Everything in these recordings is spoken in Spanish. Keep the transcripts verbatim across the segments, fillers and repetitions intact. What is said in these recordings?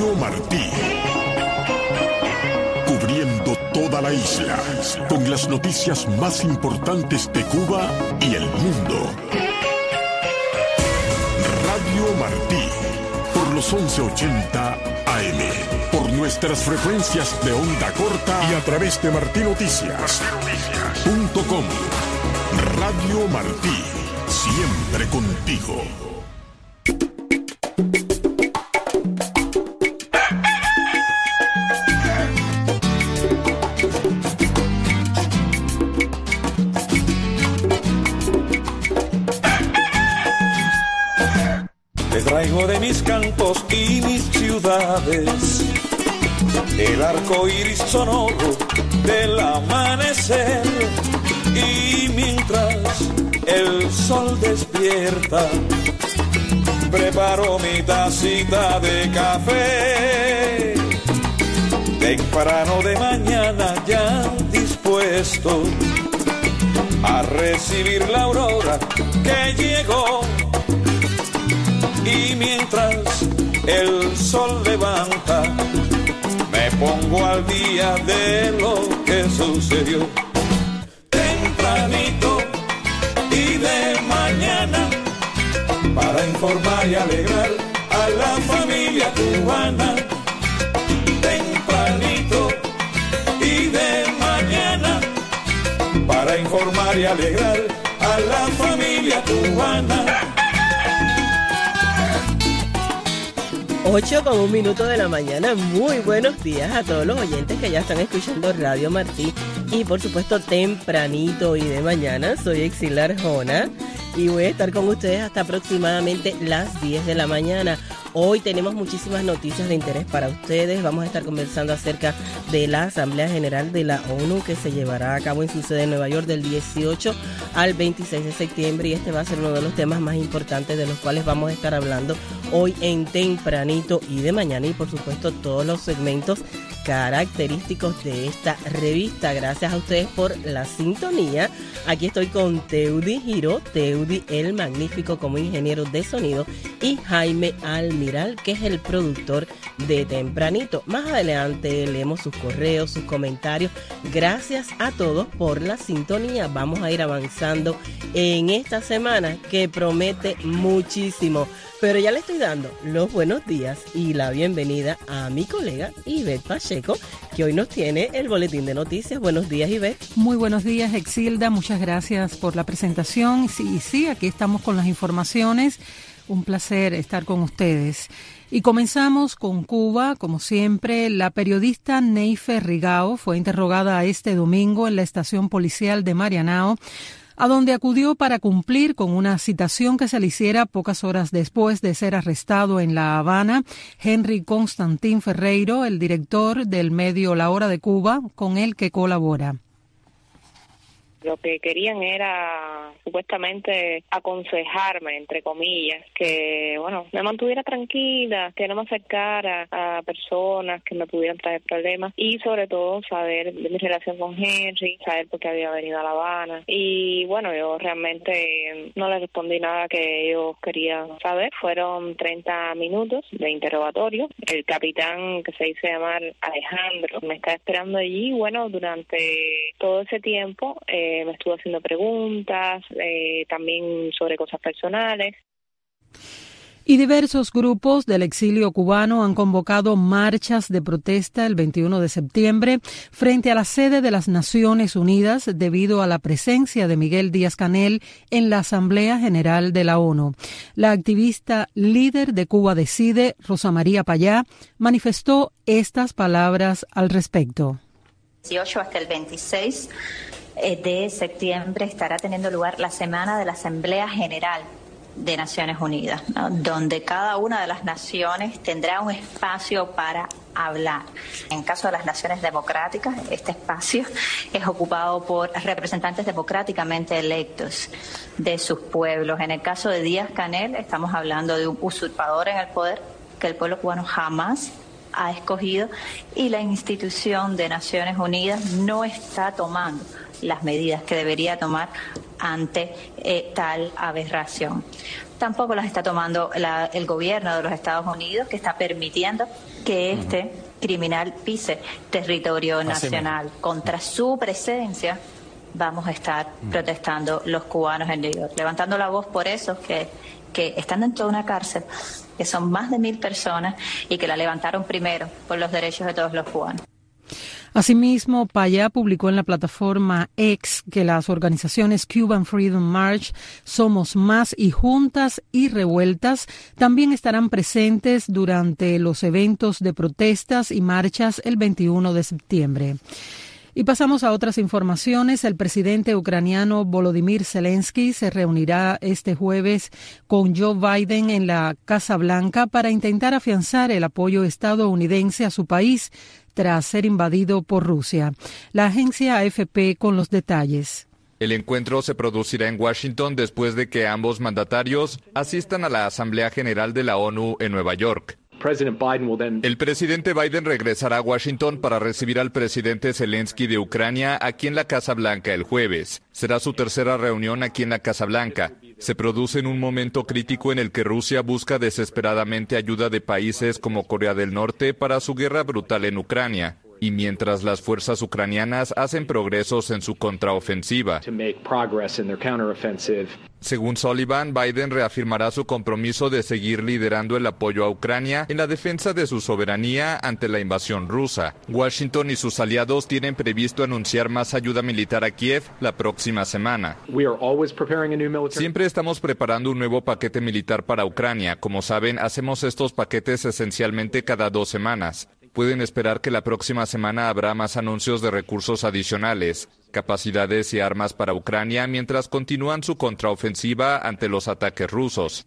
Radio Martí. Cubriendo toda la isla, con las noticias más importantes de Cuba y el mundo. Radio Martí, por los once ochenta A M, por nuestras frecuencias de onda corta y a través de martinoticias punto com. Radio Martí, siempre contigo. Te traigo de mis cantos y mis ciudades el arco iris sonoro del amanecer, y mientras el sol despierta preparo mi tacita de café temprano de mañana, ya dispuesto a recibir la aurora que llegó. Y mientras el sol levanta, me pongo al día de lo que sucedió. Tempranito y de mañana, para informar y alegrar a la familia cubana. Tempranito y de mañana, para informar y alegrar a la familia cubana. ocho con un minuto de la mañana. Muy buenos días a todos los oyentes que ya están escuchando Radio Martí y por supuesto tempranito y de mañana. Soy Exila Arjona y voy a estar con ustedes hasta aproximadamente las diez de la mañana. Hoy tenemos muchísimas noticias de interés para ustedes. Vamos a estar conversando acerca de la Asamblea General de la ONU que se llevará a cabo en su sede en Nueva York del dieciocho al veintiséis de septiembre, y este va a ser uno de los temas más importantes de los cuales vamos a estar hablando hoy en tempranito y de mañana, y por supuesto todos los segmentos característicos de esta revista. Gracias a ustedes por la sintonía. Aquí estoy con Teudi Giró, Teudi el Magnífico como ingeniero de sonido, y Jaime Almiral, que es el productor de Tempranito. Más adelante leemos sus correos, sus comentarios. Gracias a todos por la sintonía. Vamos a ir avanzando en esta semana que promete muchísimo. Pero ya le estoy dando los buenos días y la bienvenida a mi colega Ivette Pacheco, que hoy nos tiene el boletín de noticias. Buenos días, Ivette. Muy buenos días, Exilda. Muchas gracias por la presentación. Sí, sí, aquí estamos con las informaciones. Un placer estar con ustedes. Y comenzamos con Cuba. Como siempre, la periodista Neife Rigao fue interrogada este domingo en la estación policial de Marianao, a donde acudió para cumplir con una citación que se le hiciera pocas horas después de ser arrestado en La Habana Henry Constantín Ferreiro, el director del medio La Hora de Cuba, con el que colabora. Lo que querían era supuestamente aconsejarme, entre comillas, que bueno, me mantuviera tranquila, que no me acercara a personas que me pudieran traer problemas, y sobre todo saber de mi relación con Henry, saber por qué había venido a La Habana. Y bueno, yo realmente no le respondí nada que ellos querían saber. Fueron treinta minutos de interrogatorio. El capitán, que se dice llamar Alejandro, me está esperando allí. Bueno, durante todo ese tiempo eh, me estuvo haciendo preguntas, eh, también sobre cosas personales. Y diversos grupos del exilio cubano han convocado marchas de protesta el veintiuno de septiembre frente a la sede de las Naciones Unidas debido a la presencia de Miguel Díaz-Canel en la Asamblea General de la ONU. La activista líder de Cuba Decide, Rosa María Payá, manifestó estas palabras al respecto. dieciocho hasta el veintiséis de septiembre estará teniendo lugar la Semana de la Asamblea General de Naciones Unidas, ¿no?, donde cada una de las naciones tendrá un espacio para hablar. En caso de las naciones democráticas, este espacio es ocupado por representantes democráticamente electos de sus pueblos. En el caso de Díaz-Canel, estamos hablando de un usurpador en el poder que el pueblo cubano jamás ha escogido, y la institución de Naciones Unidas no está tomando las medidas que debería tomar ante eh, tal aberración. Tampoco las está tomando la, el gobierno de los Estados Unidos, que está permitiendo que este criminal pise territorio nacional. Contra su presencia vamos a estar protestando los cubanos en New York, levantando la voz por esos que, que están dentro de una cárcel, que son más de mil personas y que la levantaron primero por los derechos de todos los cubanos. Asimismo, Payá publicó en la plataforma X que las organizaciones Cuban Freedom March, Somos Más y Juntas y Revueltas también estarán presentes durante los eventos de protestas y marchas el veintiuno de septiembre. Y pasamos a otras informaciones. El presidente ucraniano Volodymyr Zelensky se reunirá este jueves con Joe Biden en la Casa Blanca para intentar afianzar el apoyo estadounidense a su país tras ser invadido por Rusia. La agencia A F P con los detalles. El encuentro se producirá en Washington después de que ambos mandatarios asistan a la Asamblea General de la ONU en Nueva York. El presidente Biden regresará a Washington para recibir al presidente Zelensky de Ucrania aquí en la Casa Blanca el jueves. Será su tercera reunión aquí en la Casa Blanca. Se produce en un momento crítico en el que Rusia busca desesperadamente ayuda de países como Corea del Norte para su guerra brutal en Ucrania, y mientras las fuerzas ucranianas hacen progresos en su contraofensiva. Según Sullivan, Biden reafirmará su compromiso de seguir liderando el apoyo a Ucrania en la defensa de su soberanía ante la invasión rusa. Washington y sus aliados tienen previsto anunciar más ayuda militar a Kiev la próxima semana. Siempre estamos preparando un nuevo paquete militar para Ucrania. Como saben, hacemos estos paquetes esencialmente cada dos semanas. Pueden esperar que la próxima semana habrá más anuncios de recursos adicionales, capacidades y armas para Ucrania mientras continúan su contraofensiva ante los ataques rusos.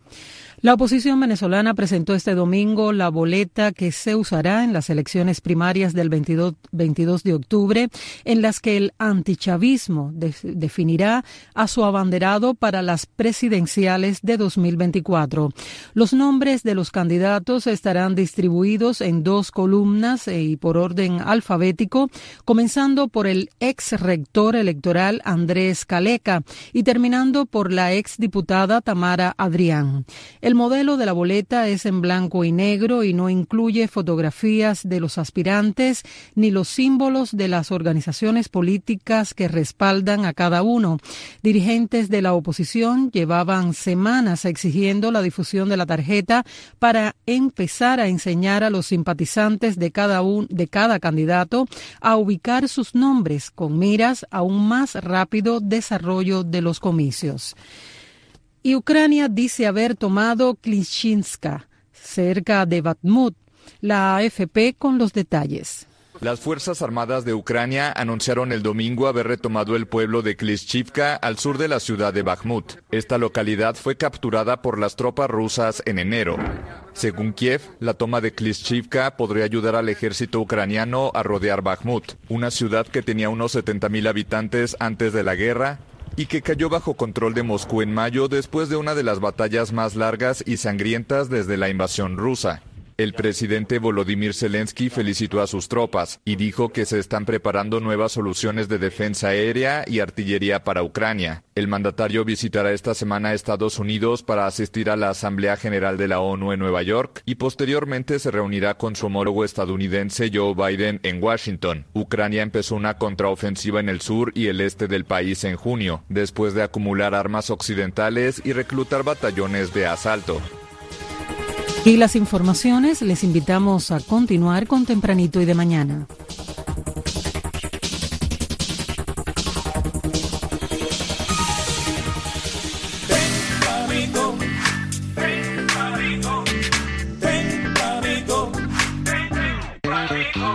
La oposición venezolana presentó este domingo la boleta que se usará en las elecciones primarias del veintidós de octubre, en las que el antichavismo de, definirá a su abanderado para las presidenciales de dos mil veinticuatro. Los nombres de los candidatos estarán distribuidos en dos columnas y por orden alfabético, comenzando por el ex rector electoral Andrés Caleca y terminando por la ex diputada Tamara Adrián. El modelo de la boleta es en blanco y negro y no incluye fotografías de los aspirantes ni los símbolos de las organizaciones políticas que respaldan a cada uno. Dirigentes de la oposición llevaban semanas exigiendo la difusión de la tarjeta para empezar a enseñar a los simpatizantes de cada, un, de cada candidato a ubicar sus nombres con miras a un más rápido desarrollo de los comicios. Y Ucrania dice haber tomado Klishchinska, cerca de Bakhmut. La A F P con los detalles. Las Fuerzas Armadas de Ucrania anunciaron el domingo haber retomado el pueblo de Klishchivka al sur de la ciudad de Bakhmut. Esta localidad fue capturada por las tropas rusas en enero. Según Kiev, la toma de Klishchivka podría ayudar al ejército ucraniano a rodear Bakhmut, una ciudad que tenía unos setenta mil habitantes antes de la guerra y que cayó bajo control de Moscú en mayo después de una de las batallas más largas y sangrientas desde la invasión rusa. El presidente Volodymyr Zelensky felicitó a sus tropas y dijo que se están preparando nuevas soluciones de defensa aérea y artillería para Ucrania. El mandatario visitará esta semana Estados Unidos para asistir a la Asamblea General de la ONU en Nueva York y posteriormente se reunirá con su homólogo estadounidense Joe Biden en Washington. Ucrania empezó una contraofensiva en el sur y el este del país en junio, después de acumular armas occidentales y reclutar batallones de asalto. Y las informaciones les invitamos a continuar con Tempranito y de Mañana. Tempranito, tempranito, tempranito, tempranito.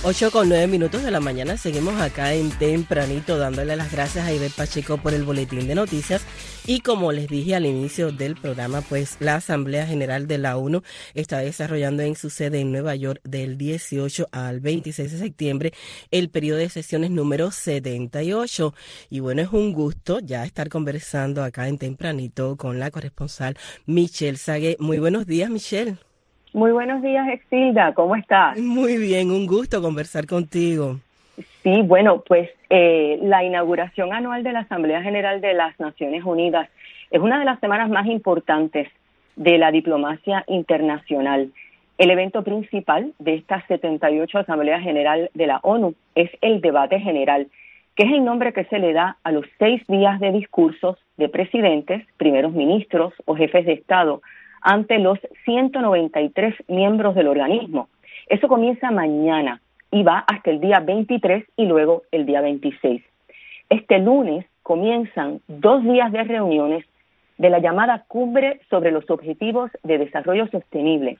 ocho con nueve minutos de la mañana, seguimos acá en Tempranito dándole las gracias a Ivette Pacheco por el boletín de noticias y como les dije al inicio del programa, pues la Asamblea General de la ONU está desarrollando en su sede en Nueva York del dieciocho al veintiséis de septiembre el periodo de sesiones número setenta y ocho y bueno, es un gusto ya estar conversando acá en Tempranito con la corresponsal Michelle Sagué. Muy buenos días, Michelle. Muy buenos días, Exilda, ¿cómo estás? Muy bien, un gusto conversar contigo. Sí, bueno, pues eh, la inauguración anual de la Asamblea General de las Naciones Unidas es una de las semanas más importantes de la diplomacia internacional. El evento principal de esta setenta y ocho Asamblea General de la ONU es el debate general, que es el nombre que se le da a los seis días de discursos de presidentes, primeros ministros o jefes de Estado ante los ciento noventa y tres miembros del organismo. Eso comienza mañana y va hasta el día veintitrés y luego el día veintiséis. Este lunes comienzan dos días de reuniones de la llamada Cumbre sobre los Objetivos de Desarrollo Sostenible,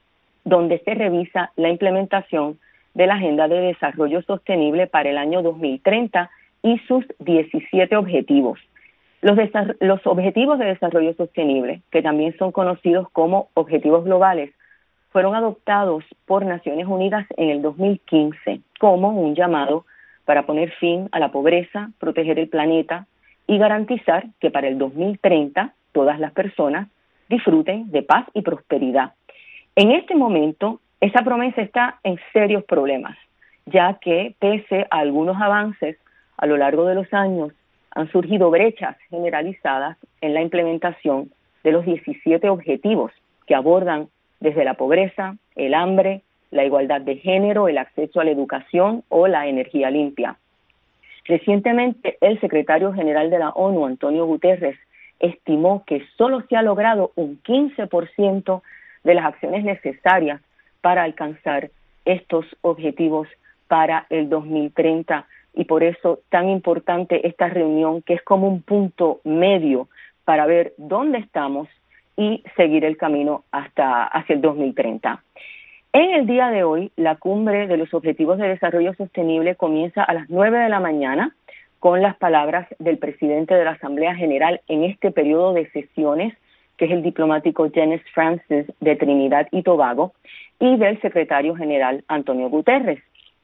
donde se revisa la implementación de la Agenda de Desarrollo Sostenible para el año dos mil treinta y sus diecisiete objetivos. Los, los Objetivos de Desarrollo Sostenible, que también son conocidos como Objetivos Globales, fueron adoptados por Naciones Unidas en el dos mil quince como un llamado para poner fin a la pobreza, proteger el planeta y garantizar que para el dos mil treinta todas las personas disfruten de paz y prosperidad. En este momento, esa promesa está en serios problemas, ya que pese a algunos avances a lo largo de los años, han surgido brechas generalizadas en la implementación de los diecisiete objetivos que abordan desde la pobreza, el hambre, la igualdad de género, el acceso a la educación o la energía limpia. Recientemente, el secretario general de la ONU, Antonio Guterres, estimó que solo se ha logrado un quince por ciento de las acciones necesarias para alcanzar estos objetivos para el dos mil treinta. Y por eso tan importante esta reunión, que es como un punto medio para ver dónde estamos y seguir el camino hasta hacia el dos mil treinta. En el día de hoy, la Cumbre de los Objetivos de Desarrollo Sostenible comienza a las nueve de la mañana con las palabras del presidente de la Asamblea General en este periodo de sesiones, que es el diplomático James Francis de Trinidad y Tobago, y del secretario general Antonio Guterres.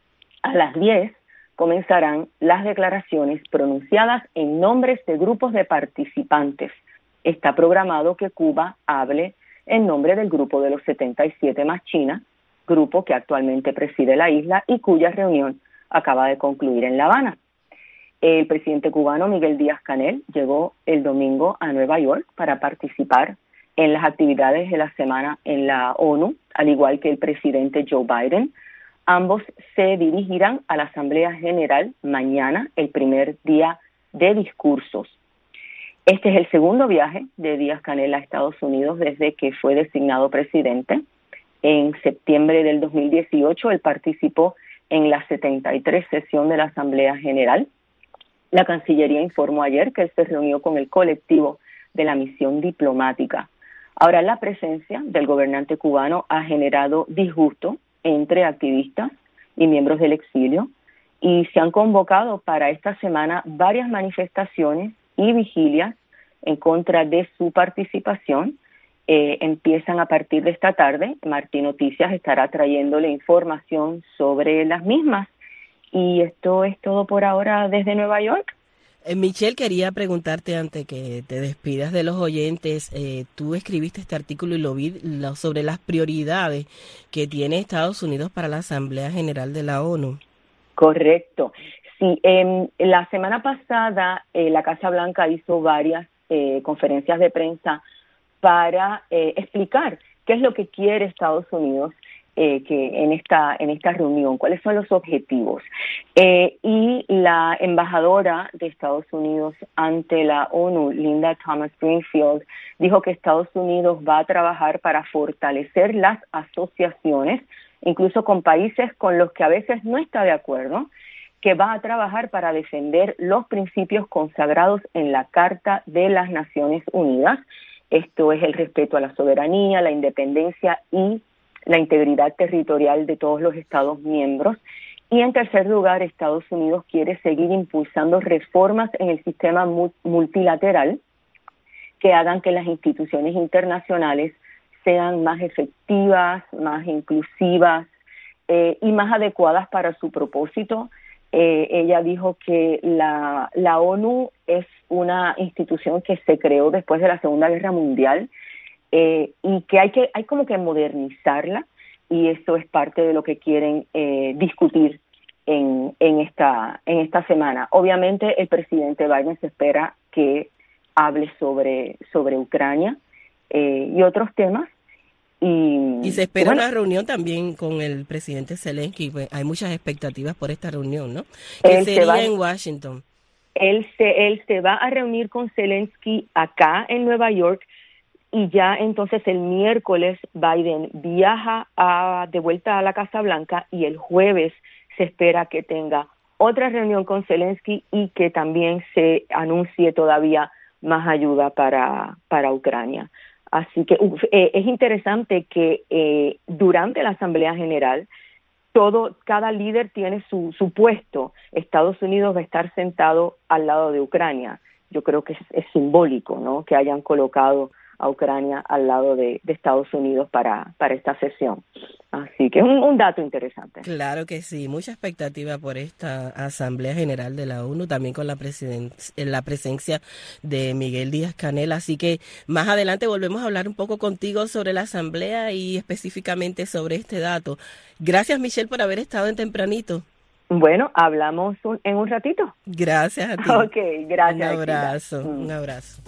A las diez comenzarán las declaraciones pronunciadas en nombres de grupos de participantes. Está programado que Cuba hable en nombre del Grupo de los setenta y siete más China, grupo que actualmente preside la isla y cuya reunión acaba de concluir en La Habana. El presidente cubano Miguel Díaz-Canel llegó el domingo a Nueva York para participar en las actividades de la semana en la ONU, al igual que el presidente Joe Biden. Ambos se dirigirán a la Asamblea General mañana, el primer día de discursos. Este es el segundo viaje de Díaz-Canel a Estados Unidos desde que fue designado presidente. En septiembre del dos mil dieciocho, él participó en la setenta y tres sesión de la Asamblea General. La Cancillería informó ayer que él se reunió con el colectivo de la misión diplomática. Ahora, la presencia del gobernante cubano ha generado disgusto entre activistas y miembros del exilio, y se han convocado para esta semana varias manifestaciones y vigilias en contra de su participación. Eh, empiezan a partir de esta tarde. Martín Noticias estará trayéndole información sobre las mismas. Y esto es todo por ahora desde Nueva York. Eh, Michelle, quería preguntarte antes que te despidas de los oyentes, eh, tú escribiste este artículo y lo vi lo, sobre las prioridades que tiene Estados Unidos para la Asamblea General de la ONU. Correcto. Sí, eh, la semana pasada eh, la Casa Blanca hizo varias eh, conferencias de prensa para eh, explicar qué es lo que quiere Estados Unidos Eh, que en esta en esta reunión, cuáles son los objetivos. Eh, y la embajadora de Estados Unidos ante la ONU, Linda Thomas Greenfield, dijo que Estados Unidos va a trabajar para fortalecer las asociaciones, incluso con países con los que a veces no está de acuerdo, que va a trabajar para defender los principios consagrados en la Carta de las Naciones Unidas. Esto es el respeto a la soberanía, la independencia y la integridad territorial de todos los Estados miembros, Y en tercer lugar, Estados Unidos quiere seguir impulsando reformas en el sistema multilateral que hagan que las instituciones internacionales sean más efectivas, más inclusivas eh, y más adecuadas para su propósito. Eh, ella dijo que la, la ONU es una institución que se creó después de la Segunda Guerra Mundial eh, y que hay que hay como que modernizarla, y eso es parte de lo que quieren eh, discutir en, en esta en esta semana. Obviamente el presidente Biden se espera que hable sobre, sobre Ucrania eh, y otros temas. Y, y se espera bueno, una reunión también con el presidente Zelensky. Pues hay muchas expectativas por esta reunión, ¿no? Que sería va, en Washington. Él se, él se va a reunir con Zelensky acá en Nueva York, y ya entonces el miércoles Biden viaja a, de vuelta a la Casa Blanca, y el jueves se espera que tenga otra reunión con Zelensky y que también se anuncie todavía más ayuda para, para Ucrania. Así que eh, es interesante que eh, durante la Asamblea General todo, cada líder tiene su, su puesto. Estados Unidos va a estar sentado al lado de Ucrania. Yo creo que es, es simbólico, ¿no?, que hayan colocado a Ucrania al lado de, de Estados Unidos para, para esta sesión. Así que es un, un dato interesante. Claro que sí, mucha expectativa por esta Asamblea General de la ONU, también con la, presiden- la presencia de Miguel Díaz-Canel. Así que más adelante volvemos a hablar un poco contigo sobre la Asamblea y específicamente sobre este dato. Gracias, Michelle, por haber estado en Tempranito. Bueno, hablamos un, en un ratito. Gracias a ti. Ok, gracias. Un abrazo, mm. un abrazo.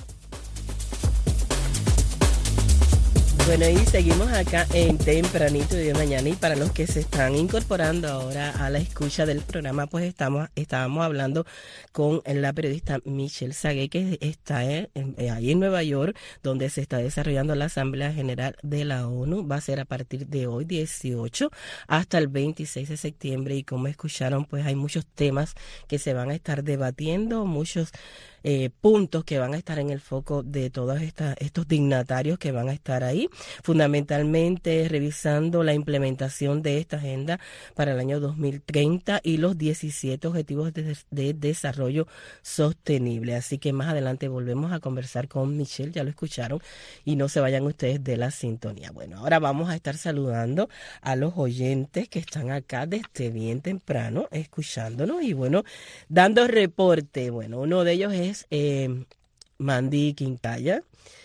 Bueno, y seguimos acá en Tempranito de mañana, y para los que se están incorporando ahora a la escucha del programa, pues estamos estábamos hablando con la periodista Michelle Sagué, que está en, en, ahí en Nueva York, donde se está desarrollando la Asamblea General de la ONU. Va a ser a partir de hoy, dieciocho, hasta el veintiséis de septiembre, y como escucharon, pues hay muchos temas que se van a estar debatiendo, muchos Eh, puntos que van a estar en el foco de todos esta, estos dignatarios que van a estar ahí, fundamentalmente revisando la implementación de esta agenda para el año dos mil treinta y los diecisiete Objetivos de, de Desarrollo Sostenible. Así que más adelante volvemos a conversar con Michelle, ya lo escucharon, y no se vayan ustedes de la sintonía. Bueno, ahora vamos a estar saludando a los oyentes que están acá desde bien temprano escuchándonos y bueno, dando reporte. Bueno, uno de ellos es Eh, Mandy Quintaya.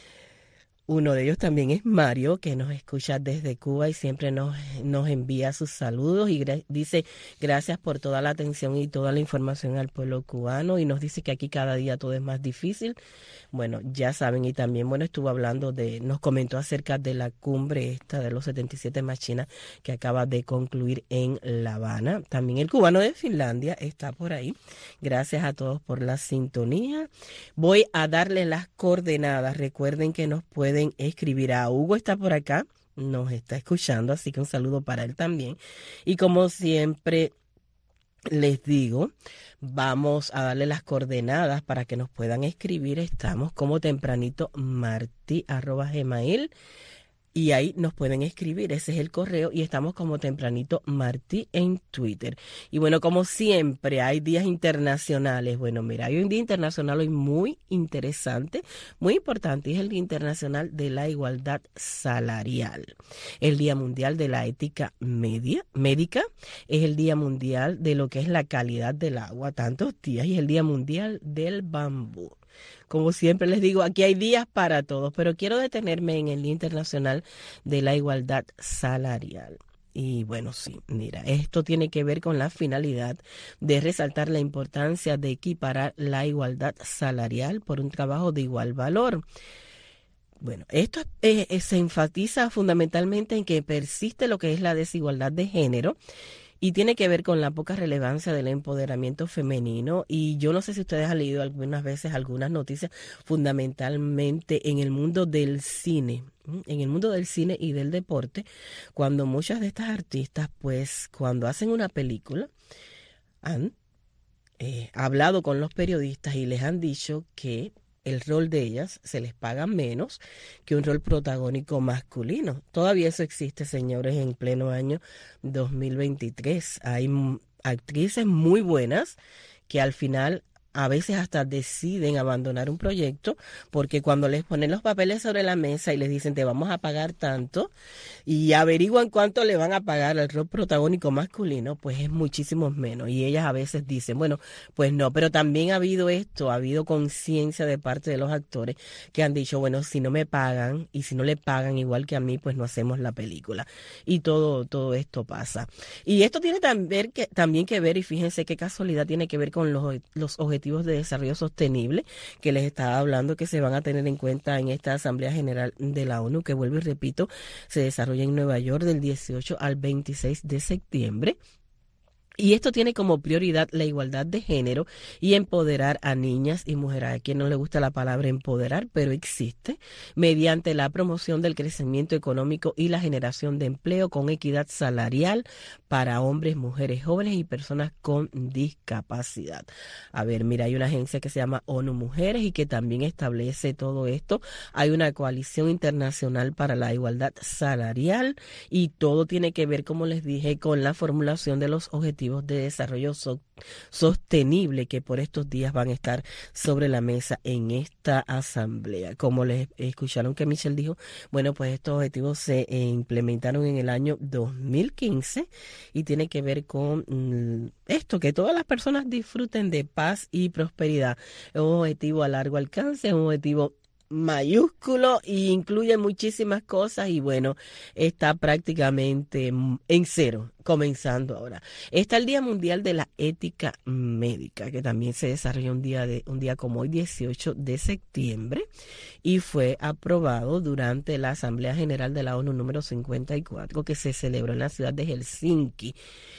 Uno de ellos también es Mario, que nos escucha desde Cuba y siempre nos, nos envía sus saludos y gra- dice gracias por toda la atención y toda la información al pueblo cubano, y nos dice que aquí cada día todo es más difícil. Bueno, ya saben, y también, bueno, estuvo hablando de, nos comentó acerca de la cumbre esta de los setenta y siete más China que acaba de concluir en La Habana. También el cubano de Finlandia está por ahí. Gracias a todos por la sintonía. Voy a darles las coordenadas. Recuerden que nos pueden escribir. A Hugo está por acá, nos está escuchando, así que un saludo para él también. Y como siempre les digo, vamos a darle las coordenadas para que nos puedan escribir. Estamos como tempranito martí arroba gmail, y ahí nos pueden escribir, ese es el correo, y estamos como tempranito martí en Twitter. Y bueno, como siempre, hay días internacionales. Bueno, mira, hay un día internacional hoy muy interesante, muy importante, y es el Día Internacional de la Igualdad Salarial. El Día Mundial de la Ética Media, Médica, es el Día Mundial de lo que es la calidad del agua, tantos días, y es el Día Mundial del Bambú. Como siempre les digo, aquí hay días para todos, pero quiero detenerme en el Día Internacional de la Igualdad Salarial. Y bueno, sí, mira, esto tiene que ver con la finalidad de resaltar la importancia de equiparar la igualdad salarial por un trabajo de igual valor. Bueno, esto eh, eh, se enfatiza fundamentalmente en que persiste lo que es la desigualdad de género, y tiene que ver con la poca relevancia del empoderamiento femenino. Y yo no sé si ustedes han leído algunas veces algunas noticias, fundamentalmente en el mundo del cine, en el mundo del cine y del deporte, cuando muchas de estas artistas, pues cuando hacen una película, han eh, hablado con los periodistas y les han dicho que el rol de ellas se les paga menos que un rol protagónico masculino. Todavía eso existe, señores, en pleno año dos mil veintitrés. Hay actrices muy buenas que al final a veces hasta deciden abandonar un proyecto porque cuando les ponen los papeles sobre la mesa y les dicen te vamos a pagar tanto y averiguan cuánto le van a pagar al rol protagónico masculino, pues es muchísimo menos. Y ellas a veces dicen, bueno, pues no, pero también ha habido esto, ha habido conciencia de parte de los actores que han dicho, bueno, si no me pagan y si no le pagan igual que a mí, pues no hacemos la película. Y todo, todo esto pasa. Y esto tiene también que, también que ver, y fíjense qué casualidad, tiene que ver con los, los objetivos de desarrollo sostenible que les estaba hablando que se van a tener en cuenta en esta Asamblea General de la ONU, que vuelvo y repito, se desarrolla en Nueva York del dieciocho al veintiséis de septiembre. Y esto tiene como prioridad la igualdad de género y empoderar a niñas y mujeres. A quien no le gusta la palabra empoderar, pero existe, mediante la promoción del crecimiento económico y la generación de empleo con equidad salarial para hombres, mujeres, jóvenes y personas con discapacidad. A ver, mira, hay una agencia que se llama ONU Mujeres y que también establece todo esto. Hay una coalición internacional para la igualdad salarial y todo tiene que ver, como les dije, con la formulación de los objetivos de desarrollo so- sostenible que por estos días van a estar sobre la mesa en esta asamblea. Como les escucharon que Michelle dijo, bueno, pues estos objetivos se eh, implementaron en el año dos mil quince y tiene que ver con mm, esto, que todas las personas disfruten de paz y prosperidad. Es un objetivo a largo alcance, es un objetivo mayúsculo y incluye muchísimas cosas y bueno, está prácticamente en cero, comenzando ahora. Está el Día Mundial de la Ética Médica, que también se desarrolla un día de un día como hoy, dieciocho de septiembre, y fue aprobado durante la Asamblea General de la ONU número cincuenta y cuatro, que se celebró en la ciudad de Helsinki.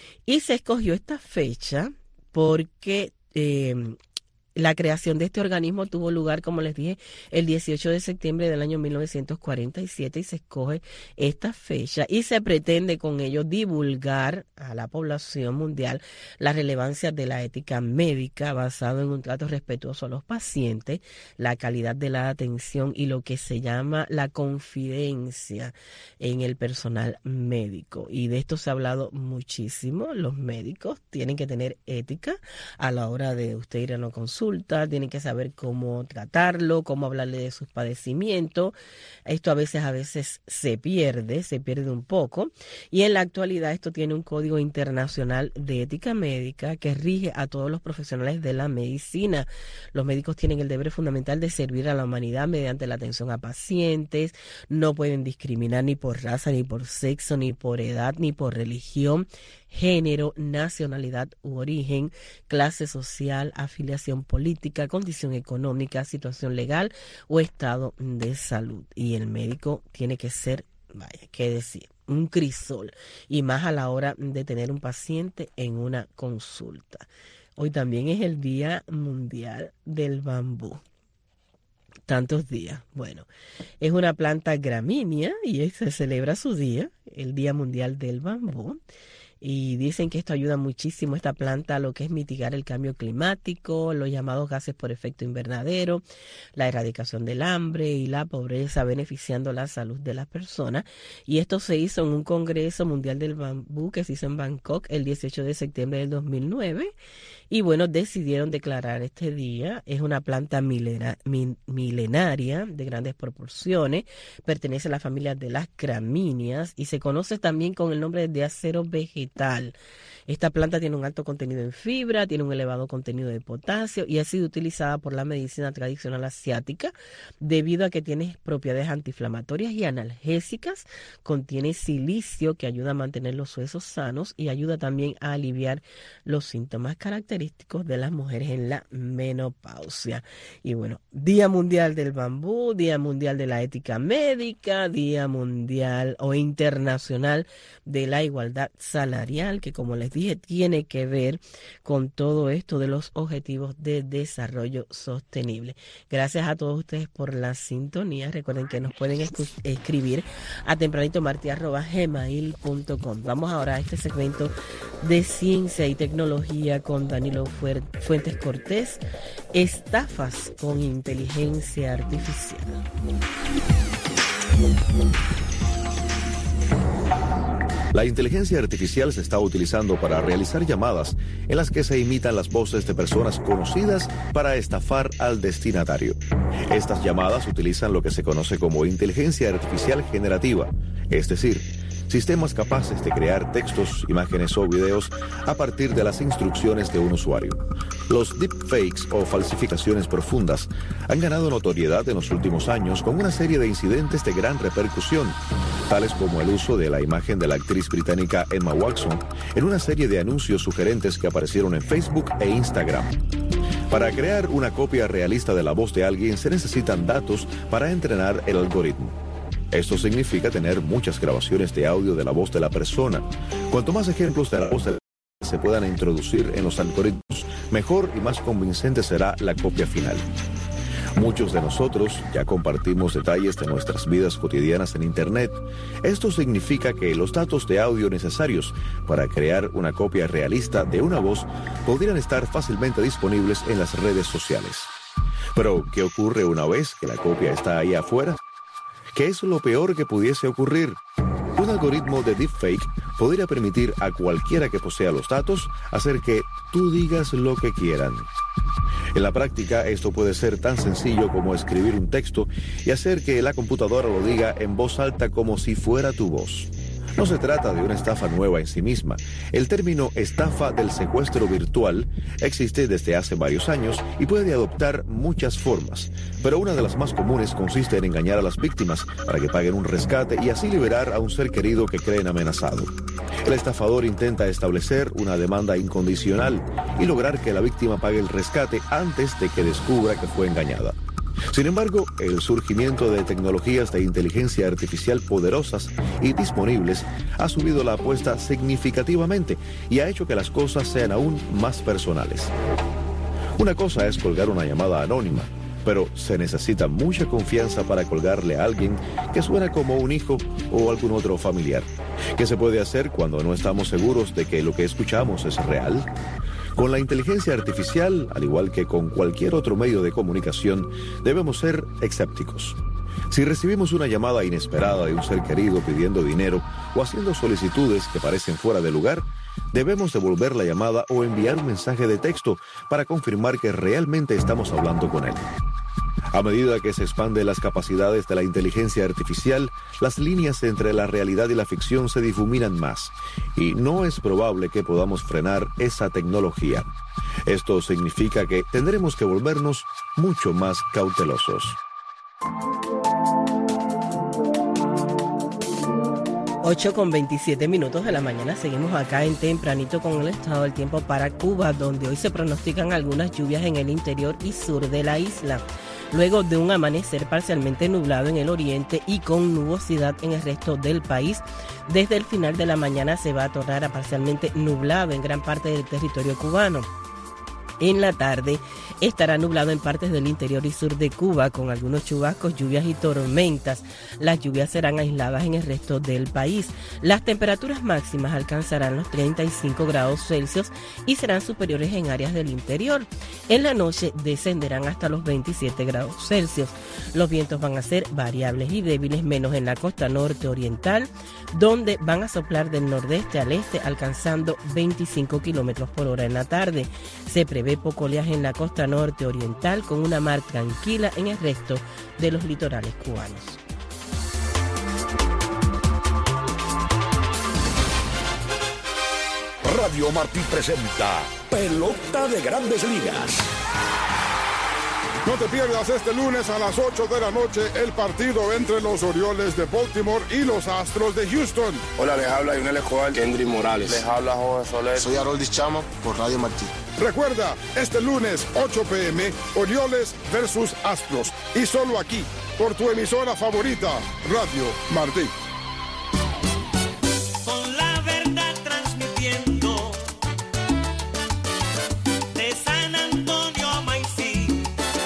Y se escogió esta fecha porque eh, la creación de este organismo tuvo lugar, como les dije, el dieciocho de septiembre del año mil novecientos cuarenta y siete y se escoge esta fecha y se pretende con ello divulgar a la población mundial la relevancia de la ética médica basado en un trato respetuoso a los pacientes, la calidad de la atención y lo que se llama la confidencia en el personal médico. Y de esto se ha hablado muchísimo. Los médicos tienen que tener ética a la hora de usted ir a una consulta, tienen que saber cómo tratarlo, cómo hablarle de sus padecimientos. Esto a veces a veces se pierde, se pierde un poco. Y en la actualidad esto tiene un código internacional de ética médica que rige a todos los profesionales de la medicina. Los médicos tienen el deber fundamental de servir a la humanidad mediante la atención a pacientes. No pueden discriminar ni por raza, ni por sexo, ni por edad, ni por religión, género, nacionalidad u origen, clase social, afiliación política, condición económica, situación legal o estado de salud. Y el médico tiene que ser, vaya, qué decir, un crisol, y más a la hora de tener un paciente en una consulta. Hoy también es el Día Mundial del Bambú. Tantos días. Bueno, es una planta gramínea y se celebra su día, el Día Mundial del Bambú. Y dicen que esto ayuda muchísimo, esta planta, a lo que es mitigar el cambio climático, los llamados gases por efecto invernadero, la erradicación del hambre y la pobreza, beneficiando la salud de las personas. Y esto se hizo en un Congreso Mundial del Bambú que se hizo en Bangkok el dieciocho de septiembre del dos mil nueve. Y bueno, decidieron declarar este día. Es una planta milena, min, milenaria de grandes proporciones, pertenece a la familia de las gramíneas y se conoce también con el nombre de acero vegetal. Esta planta tiene un alto contenido en fibra, tiene un elevado contenido de potasio y ha sido utilizada por la medicina tradicional asiática debido a que tiene propiedades antiinflamatorias y analgésicas. Contiene silicio que ayuda a mantener los huesos sanos y ayuda también a aliviar los síntomas característicos de las mujeres en la menopausia. Y bueno, Día Mundial del Bambú, Día Mundial de la Ética Médica, Día Mundial o Internacional de la Igualdad Salarial, que como les dije, tiene que ver con todo esto de los objetivos de desarrollo sostenible. Gracias a todos ustedes por la sintonía. Recuerden que nos pueden escribir a tempranitomarti arroba gmail punto com. Vamos ahora a este segmento de ciencia y tecnología con Danilo Fuentes Cortés. Estafas con inteligencia artificial. La inteligencia artificial se está utilizando para realizar llamadas en las que se imitan las voces de personas conocidas para estafar al destinatario. Estas llamadas utilizan lo que se conoce como inteligencia artificial generativa, es decir, sistemas capaces de crear textos, imágenes o videos a partir de las instrucciones de un usuario. Los deepfakes o falsificaciones profundas han ganado notoriedad en los últimos años con una serie de incidentes de gran repercusión, tales como el uso de la imagen de la actriz británica Emma Watson en una serie de anuncios sugerentes que aparecieron en Facebook e Instagram. Para crear una copia realista de la voz de alguien se necesitan datos para entrenar el algoritmo. Esto significa tener muchas grabaciones de audio de la voz de la persona. Cuanto más ejemplos de la voz de la persona se puedan introducir en los algoritmos, mejor y más convincente será la copia final. Muchos de nosotros ya compartimos detalles de nuestras vidas cotidianas en Internet. Esto significa que los datos de audio necesarios para crear una copia realista de una voz podrían estar fácilmente disponibles en las redes sociales. Pero, ¿qué ocurre una vez que la copia está ahí afuera? ¿Qué es lo peor que pudiese ocurrir? Un algoritmo de deepfake podría permitir a cualquiera que posea los datos hacer que tú digas lo que quieran. En la práctica, esto puede ser tan sencillo como escribir un texto y hacer que la computadora lo diga en voz alta como si fuera tu voz. No se trata de una estafa nueva en sí misma. El término estafa del secuestro virtual existe desde hace varios años y puede adoptar muchas formas, pero una de las más comunes consiste en engañar a las víctimas para que paguen un rescate y así liberar a un ser querido que creen amenazado. El estafador intenta establecer una demanda incondicional y lograr que la víctima pague el rescate antes de que descubra que fue engañada. Sin embargo, el surgimiento de tecnologías de inteligencia artificial poderosas y disponibles ha subido la apuesta significativamente y ha hecho que las cosas sean aún más personales. Una cosa es colgar una llamada anónima, pero se necesita mucha confianza para colgarle a alguien que suena como un hijo o algún otro familiar. ¿Qué se puede hacer cuando no estamos seguros de que lo que escuchamos es real? Con la inteligencia artificial, al igual que con cualquier otro medio de comunicación, debemos ser escépticos. Si recibimos una llamada inesperada de un ser querido pidiendo dinero o haciendo solicitudes que parecen fuera de lugar, debemos devolver la llamada o enviar un mensaje de texto para confirmar que realmente estamos hablando con él. A medida que se expanden las capacidades de la inteligencia artificial, las líneas entre la realidad y la ficción se difuminan más, y no es probable que podamos frenar esa tecnología. Esto significa que tendremos que volvernos mucho más cautelosos. ocho con veintisiete minutos de la mañana, seguimos acá en Tempranito con el estado del tiempo para Cuba, donde hoy se pronostican algunas lluvias en el interior y sur de la isla, luego de un amanecer parcialmente nublado en el oriente y con nubosidad en el resto del país. Desde el final de la mañana se va a tornar a parcialmente nublado en gran parte del territorio cubano. En la tarde estará nublado en partes del interior y sur de Cuba con algunos chubascos, lluvias y tormentas. Las lluvias serán aisladas en el resto del país. Las temperaturas máximas alcanzarán los treinta y cinco grados Celsius y serán superiores en áreas del interior. En la noche descenderán hasta los veintisiete grados Celsius. Los vientos van a ser variables y débiles, menos en la costa norte oriental, donde van a soplar del nordeste al este alcanzando veinticinco kilómetros por hora en la tarde. Se prevé poco oleaje en la costa norte oriental con una mar tranquila en el resto de los litorales cubanos. Radio Martí presenta Pelota de Grandes Ligas. No te pierdas este lunes a las ocho de la noche el partido entre los Orioles de Baltimore y los Astros de Houston. Hola, les habla Yunel Escobar, Kendry Morales. Les habla Jorge Soler. Soy Haroldis Chama por Radio Martí. Recuerda, este lunes ocho p m Orioles versus Astros. Y solo aquí, por tu emisora favorita, Radio Martí. Con la verdad transmitiendo de San Antonio a Maicí.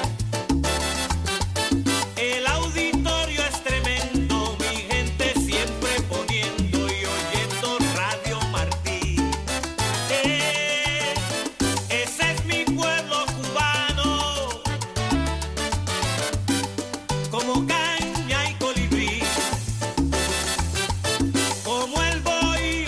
El auditorio es tremendo, mi gente siempre poniendo y oyendo Radio Martí. Eh, ese es mi pueblo cubano, como caña y colibrí, como el bohío.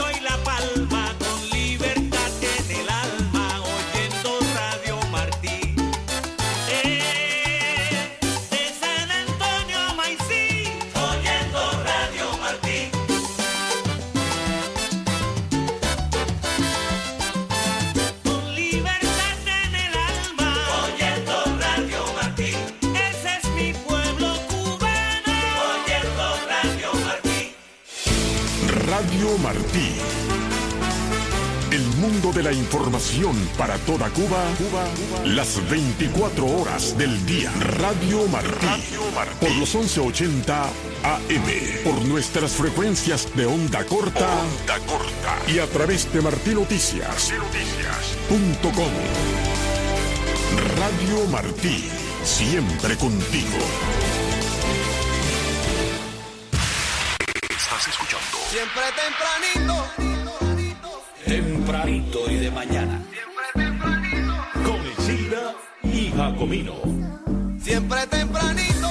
mi pueblo cubano, oyendo Radio Martí. Radio Martí. El mundo de la información para toda Cuba, Cuba, Cuba, las veinticuatro horas del día. Radio Martí. Radio Martí. Por los once ochenta A M. Por nuestras frecuencias de onda corta. Onda corta. Y a través de Martí Noticias. Noticias. Punto com. Radio Martí. Siempre contigo. Estás escuchando. Siempre tempranito. Tempranito y de mañana. Siempre tempranito. Con Isilda y Jacomino. Siempre tempranito.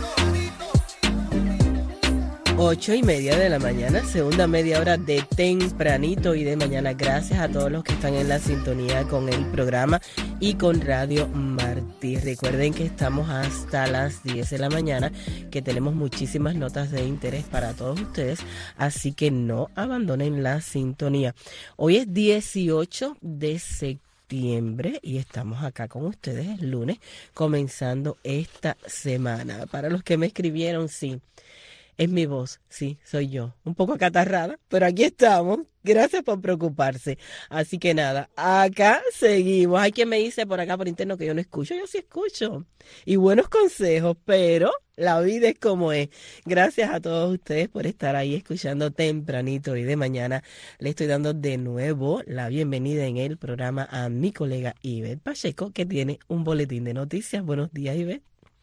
Ocho y media de la mañana, segunda media hora de tempranito y de mañana. Gracias a todos los que están en la sintonía con el programa y con Radio Martí. Recuerden que estamos hasta las diez de la mañana, que tenemos muchísimas notas de interés para todos ustedes, así que no abandonen la sintonía. Hoy es dieciocho de septiembre y estamos acá con ustedes el lunes, comenzando esta semana. Para los que me escribieron, sí, es mi voz, sí, soy yo. Un poco acatarrada, pero aquí estamos. Gracias por preocuparse. Así que nada, acá seguimos. Hay quien me dice por acá por interno que yo no escucho. Yo sí escucho. Y buenos consejos, pero la vida es como es. Gracias a todos ustedes por estar ahí escuchando tempranito y de mañana. Le estoy dando de nuevo la bienvenida en el programa a mi colega Ivette Pacheco, que tiene un boletín de noticias. Buenos días, Ivette.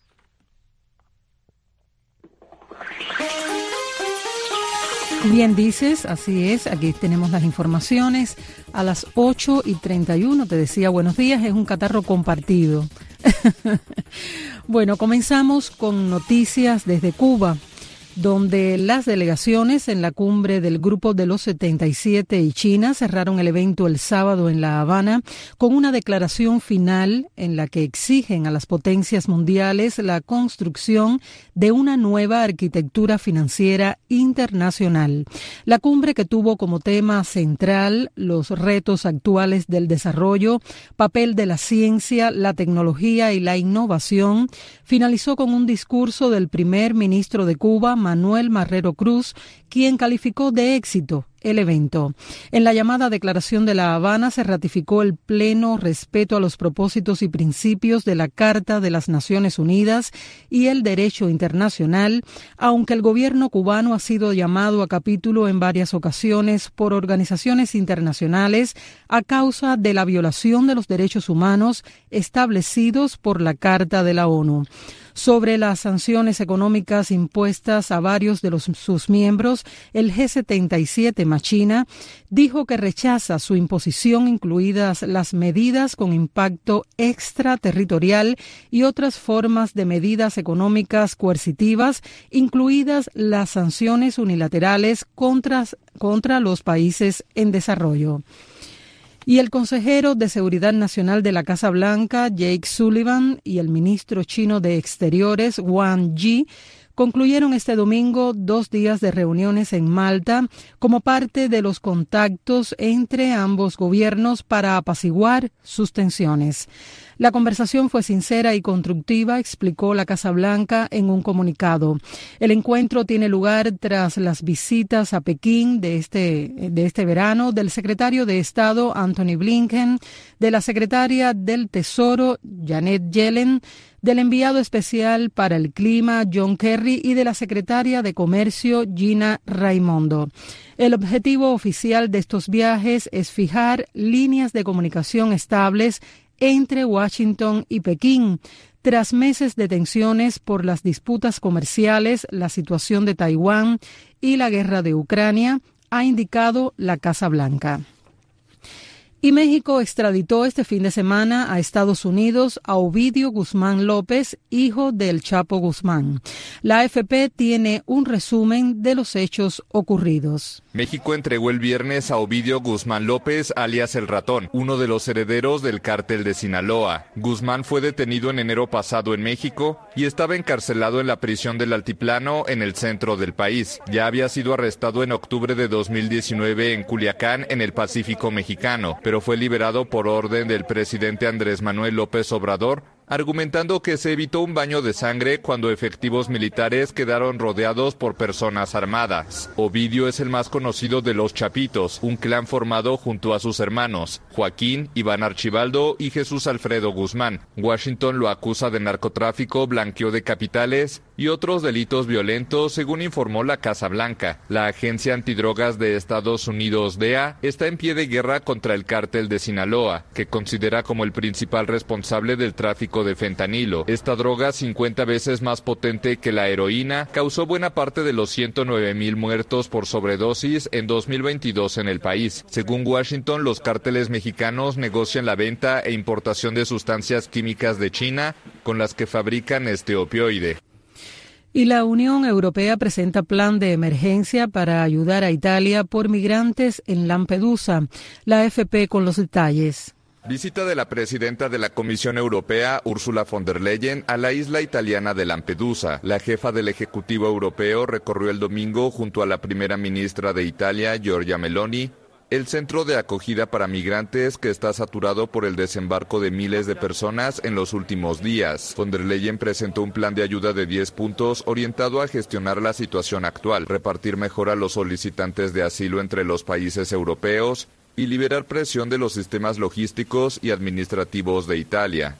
Bien dices, así es, aquí tenemos las informaciones. A las ocho y treinta y uno te decía buenos días, es un catarro compartido. Bueno, comenzamos con noticias desde Cuba, donde las delegaciones en la cumbre del Grupo de los setenta y siete y China cerraron el evento el sábado en La Habana con una declaración final en la que exigen a las potencias mundiales la construcción de una nueva arquitectura financiera internacional. La cumbre, que tuvo como tema central los retos actuales del desarrollo, papel de la ciencia, la tecnología y la innovación, finalizó con un discurso del primer ministro de Cuba, Manuel Marrero Cruz, quien calificó de éxito el evento. En la llamada Declaración de La Habana se ratificó el pleno respeto a los propósitos y principios de la Carta de las Naciones Unidas y el derecho internacional, aunque el gobierno cubano ha sido llamado a capítulo en varias ocasiones por organizaciones internacionales a causa de la violación de los derechos humanos establecidos por la Carta de la ONU. Sobre las sanciones económicas impuestas a varios de los, sus miembros, el G setenta y siete más China dijo que rechaza su imposición, incluidas las medidas con impacto extraterritorial y otras formas de medidas económicas coercitivas, incluidas las sanciones unilaterales contra, contra los países en desarrollo. Y el consejero de Seguridad Nacional de la Casa Blanca, Jake Sullivan, y el ministro chino de Exteriores, Wang Yi, concluyeron este domingo dos días de reuniones en Malta como parte de los contactos entre ambos gobiernos para apaciguar sus tensiones. La conversación fue sincera y constructiva, explicó la Casa Blanca en un comunicado. El encuentro tiene lugar tras las visitas a Pekín de este, de este verano del secretario de Estado Antony Blinken, de la secretaria del Tesoro Janet Yellen, del enviado especial para el clima John Kerry y de la secretaria de Comercio Gina Raimondo. El objetivo oficial de estos viajes es fijar líneas de comunicación estables entre Washington y Pekín, tras meses de tensiones por las disputas comerciales, la situación de Taiwán y la guerra de Ucrania, ha indicado la Casa Blanca. Y México extraditó este fin de semana a Estados Unidos a Ovidio Guzmán López, hijo del Chapo Guzmán. La A F P tiene un resumen de los hechos ocurridos. México entregó el viernes a Ovidio Guzmán López, alias El Ratón, uno de los herederos del cártel de Sinaloa. Guzmán fue detenido en enero pasado en México y estaba encarcelado en la prisión del Altiplano en el centro del país. Ya había sido arrestado en octubre de dos mil diecinueve en Culiacán, en el Pacífico mexicano, pero fue liberado por orden del presidente Andrés Manuel López Obrador argumentando que se evitó un baño de sangre cuando efectivos militares quedaron rodeados por personas armadas. Ovidio es el más conocido de los Chapitos, un clan formado junto a sus hermanos, Joaquín, Iván Archibaldo y Jesús Alfredo Guzmán. Washington lo acusa de narcotráfico, blanqueo de capitales y otros delitos violentos, según informó la Casa Blanca. La Agencia Antidrogas de Estados Unidos, D E A, está en pie de guerra contra el cártel de Sinaloa, que considera como el principal responsable del tráfico de fentanilo. Esta droga, cincuenta veces más potente que la heroína, causó buena parte de los ciento nueve mil muertos por sobredosis en dos mil veintidós en el país. Según Washington, los cárteles mexicanos negocian la venta e importación de sustancias químicas de China con las que fabrican este opioide. Y la Unión Europea presenta plan de emergencia para ayudar a Italia por migrantes en Lampedusa. La A F P con los detalles. Visita de la presidenta de la Comisión Europea, Ursula von der Leyen, a la isla italiana de Lampedusa. La jefa del Ejecutivo Europeo recorrió el domingo, junto a la primera ministra de Italia, Giorgia Meloni, el centro de acogida para migrantes que está saturado por el desembarco de miles de personas en los últimos días. Von der Leyen presentó un plan de ayuda de diez puntos orientado a gestionar la situación actual, repartir mejor a los solicitantes de asilo entre los países europeos y liberar presión de los sistemas logísticos y administrativos de Italia.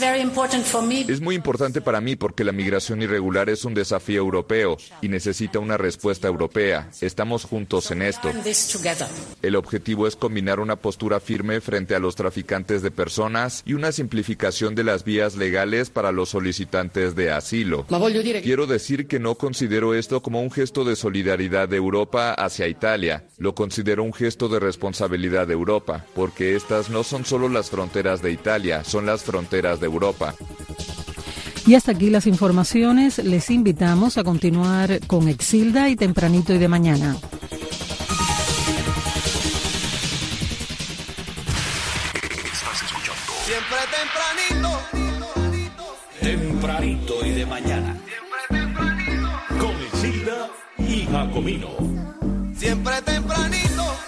Es muy importante para mí porque la migración irregular es un desafío europeo y necesita una respuesta europea. Estamos juntos en esto. El objetivo es combinar una postura firme frente a los traficantes de personas y una simplificación de las vías legales para los solicitantes de asilo. Quiero decir que no considero esto como un gesto de solidaridad de Europa hacia Italia. Lo considero un gesto de responsabilidad de Europa, porque estas no son solo las fronteras de Italia, son las fronteras de Europa. Y hasta aquí las informaciones. Les invitamos a continuar con Exilda y Tempranito y de Mañana. Siempre tempranito, tempranito y de mañana. Con Exilda y Jacomino. Siempre tempranito.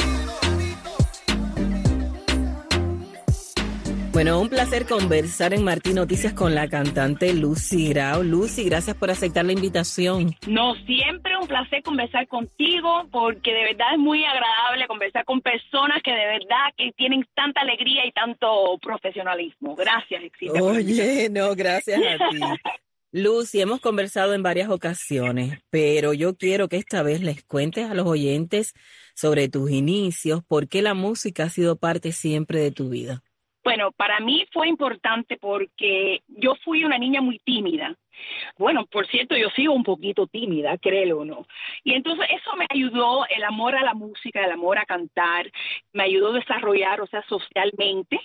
Bueno, un placer conversar en Martín Noticias con la cantante Lucy Grau. Lucy, gracias por aceptar la invitación. No, siempre un placer conversar contigo, porque de verdad es muy agradable conversar con personas que de verdad que tienen tanta alegría y tanto profesionalismo. Gracias, Exilda. Oye, no, gracias a ti. Lucy, hemos conversado en varias ocasiones, pero yo quiero que esta vez les cuentes a los oyentes sobre tus inicios, por qué la música ha sido parte siempre de tu vida. Bueno, para mí fue importante porque yo fui una niña muy tímida. Bueno, por cierto, yo sigo un poquito tímida, créelo o no. Y entonces eso me ayudó, el amor a la música, el amor a cantar, me ayudó a desarrollar, o sea, socialmente.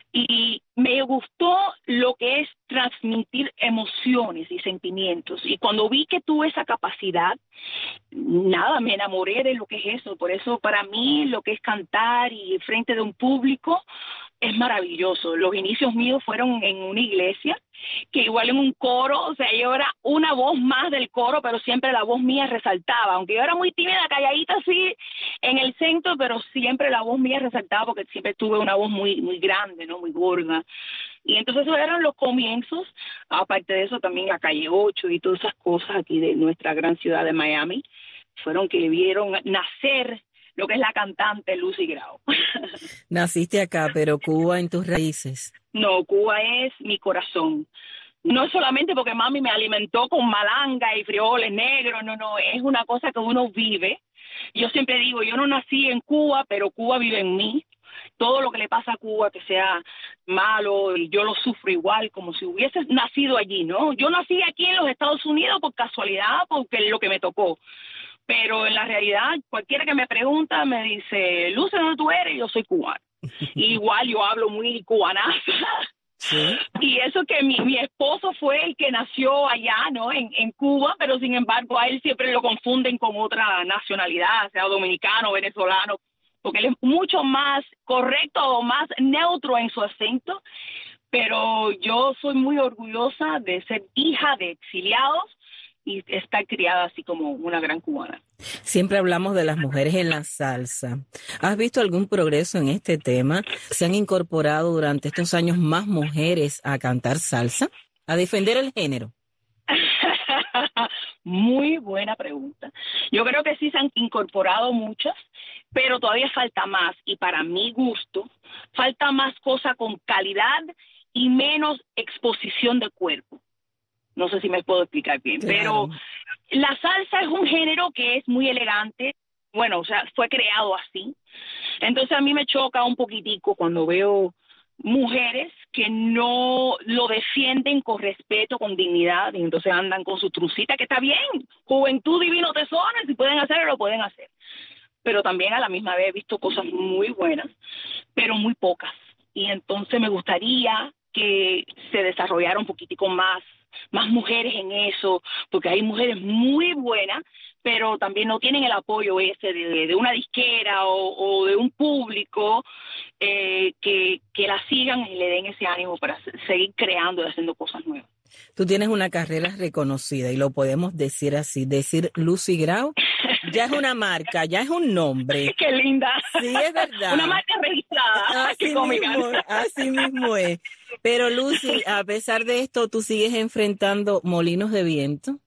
Y me gustó lo que es transmitir emociones y sentimientos. Y cuando vi que tuve esa capacidad, nada, me enamoré de lo que es eso. Por eso para mí lo que es cantar y frente de un público es maravilloso. Los inicios míos fueron en una iglesia, que igual en un coro, o sea, yo era una voz más del coro, pero siempre la voz mía resaltaba, aunque yo era muy tímida, calladita así en el centro, pero siempre la voz mía resaltaba porque siempre tuve una voz muy muy grande, no muy gorda. Y entonces esos eran los comienzos. Aparte de eso, también la calle ocho y todas esas cosas aquí de nuestra gran ciudad de Miami fueron que vieron nacer lo que es la cantante Lucy Grau. Naciste acá, pero Cuba en tus raíces. No, Cuba es mi corazón. No es solamente porque mami me alimentó con malanga y frijoles negros, no, no, es una cosa que uno vive. Yo siempre digo, yo no nací en Cuba, pero Cuba vive en mí. Todo lo que le pasa a Cuba, que sea malo, y yo lo sufro igual, como si hubiese nacido allí, ¿no? Yo nací aquí en los Estados Unidos por casualidad, porque es lo que me tocó. Pero en la realidad, cualquiera que me pregunta me dice, Luce, ¿dónde tú eres? Yo soy cubana. Y igual yo hablo muy cubanaza. ¿Sí? Y eso que mi, mi esposo fue el que nació allá, ¿no? En, en Cuba, pero sin embargo a él siempre lo confunden con otra nacionalidad, sea dominicano, venezolano, porque él es mucho más correcto o más neutro en su acento. Pero yo soy muy orgullosa de ser hija de exiliados y estar criada así como una gran cubana. Siempre hablamos de las mujeres en la salsa. ¿Has visto algún progreso en este tema? ¿Se han incorporado durante estos años más mujeres a cantar salsa, a defender el género? Muy buena pregunta. Yo creo que sí se han incorporado muchas, pero todavía falta más. Y para mi gusto, falta más cosa con calidad y menos exposición de cuerpo. No sé si me puedo explicar bien, claro. Pero la salsa es un género que es muy elegante. Bueno, o sea, fue creado así. Entonces a mí me choca un poquitico cuando veo mujeres que no lo defienden con respeto, con dignidad, y entonces andan con su trucita, que está bien, juventud, divino tesoro, si pueden hacerlo, lo pueden hacer. Pero también a la misma vez he visto cosas muy buenas, pero muy pocas. Y entonces me gustaría que se desarrollara un poquitico más, más mujeres en eso, porque hay mujeres muy buenas, pero también no tienen el apoyo ese de, de una disquera o, o de un público eh, que, que la sigan y le den ese ánimo para seguir creando y haciendo cosas nuevas. Tú tienes una carrera reconocida y lo podemos decir así, decir Lucy Grau ya es una marca, ya es un nombre. ¡Qué linda! Sí, es verdad. Una marca registrada. Así mismo, así mismo es. Pero Lucy, a pesar de esto, ¿tú sigues enfrentando molinos de viento?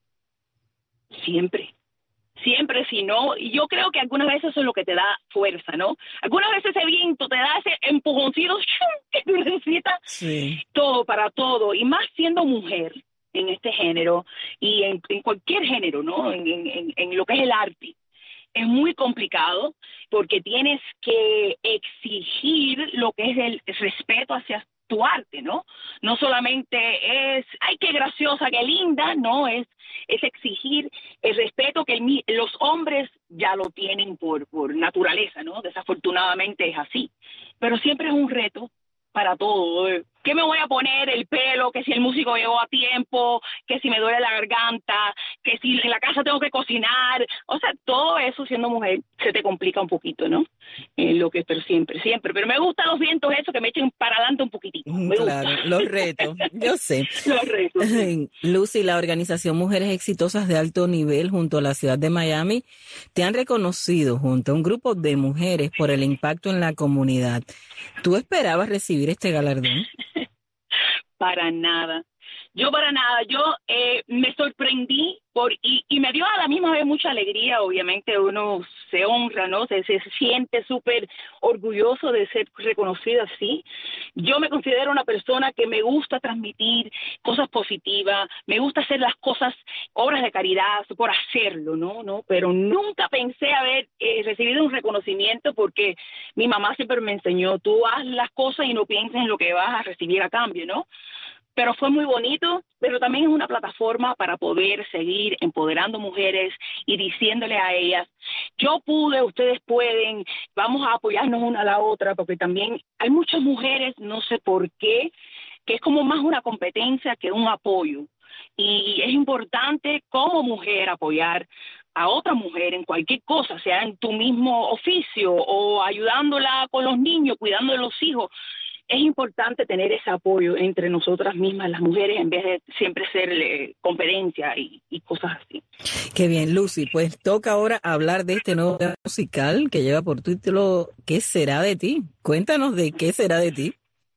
Siempre. Siempre, si no, y yo creo que algunas veces eso es lo que te da fuerza, ¿no? Algunas veces ese viento te da ese empujoncito que tú necesitas, sí. Todo para todo, y más siendo mujer en este género, y en, en cualquier género, ¿no? En, en, en lo que es el arte. Es muy complicado porque tienes que exigir lo que es el respeto hacia tu arte, ¿no? No solamente es, ay, qué graciosa, qué linda, no, es es exigir el respeto que el, los hombres ya lo tienen por, por naturaleza, ¿no? Desafortunadamente es así. Pero siempre es un reto para todo. ¿Qué me voy a poner? El pelo, que si el músico llegó a tiempo, que si me duele la garganta, que si en la casa tengo que cocinar. O sea, todo eso siendo mujer se te complica un poquito, ¿no? Eh, lo que, pero siempre, siempre. Pero me gustan los vientos esos que me echen para adelante un poquitito. Me claro, gusta. Los retos, yo sé. Los retos. Sí. Lucy, la organización Mujeres Exitosas de Alto Nivel junto a la ciudad de Miami te han reconocido junto a un grupo de mujeres por el impacto en la comunidad. ¿Tú esperabas recibir este galardón? Para nada. Yo para nada. Yo eh, me sorprendí por y, y me dio a la misma vez mucha alegría. Obviamente uno se honra, ¿no? Se, se siente súper orgulloso de ser reconocida así. Yo me considero una persona que me gusta transmitir cosas positivas, me gusta hacer las cosas, obras de caridad, por hacerlo, ¿no? ¿No? Pero nunca pensé haber eh, recibido un reconocimiento porque mi mamá siempre me enseñó, tú haz las cosas y no pienses en lo que vas a recibir a cambio, ¿no? Pero fue muy bonito, pero también es una plataforma para poder seguir empoderando mujeres y diciéndole a ellas, yo pude, ustedes pueden, vamos a apoyarnos una a la otra, porque también hay muchas mujeres, no sé por qué, que es como más una competencia que un apoyo. Y es importante como mujer apoyar a otra mujer en cualquier cosa, sea en tu mismo oficio o ayudándola con los niños, cuidando de los hijos. Es importante tener ese apoyo entre nosotras mismas, las mujeres, en vez de siempre ser eh, competencia y, y cosas así. Qué bien, Lucy. Pues toca ahora hablar de este nuevo musical que lleva por título ¿Qué será de ti? Cuéntanos de ¿Qué será de ti?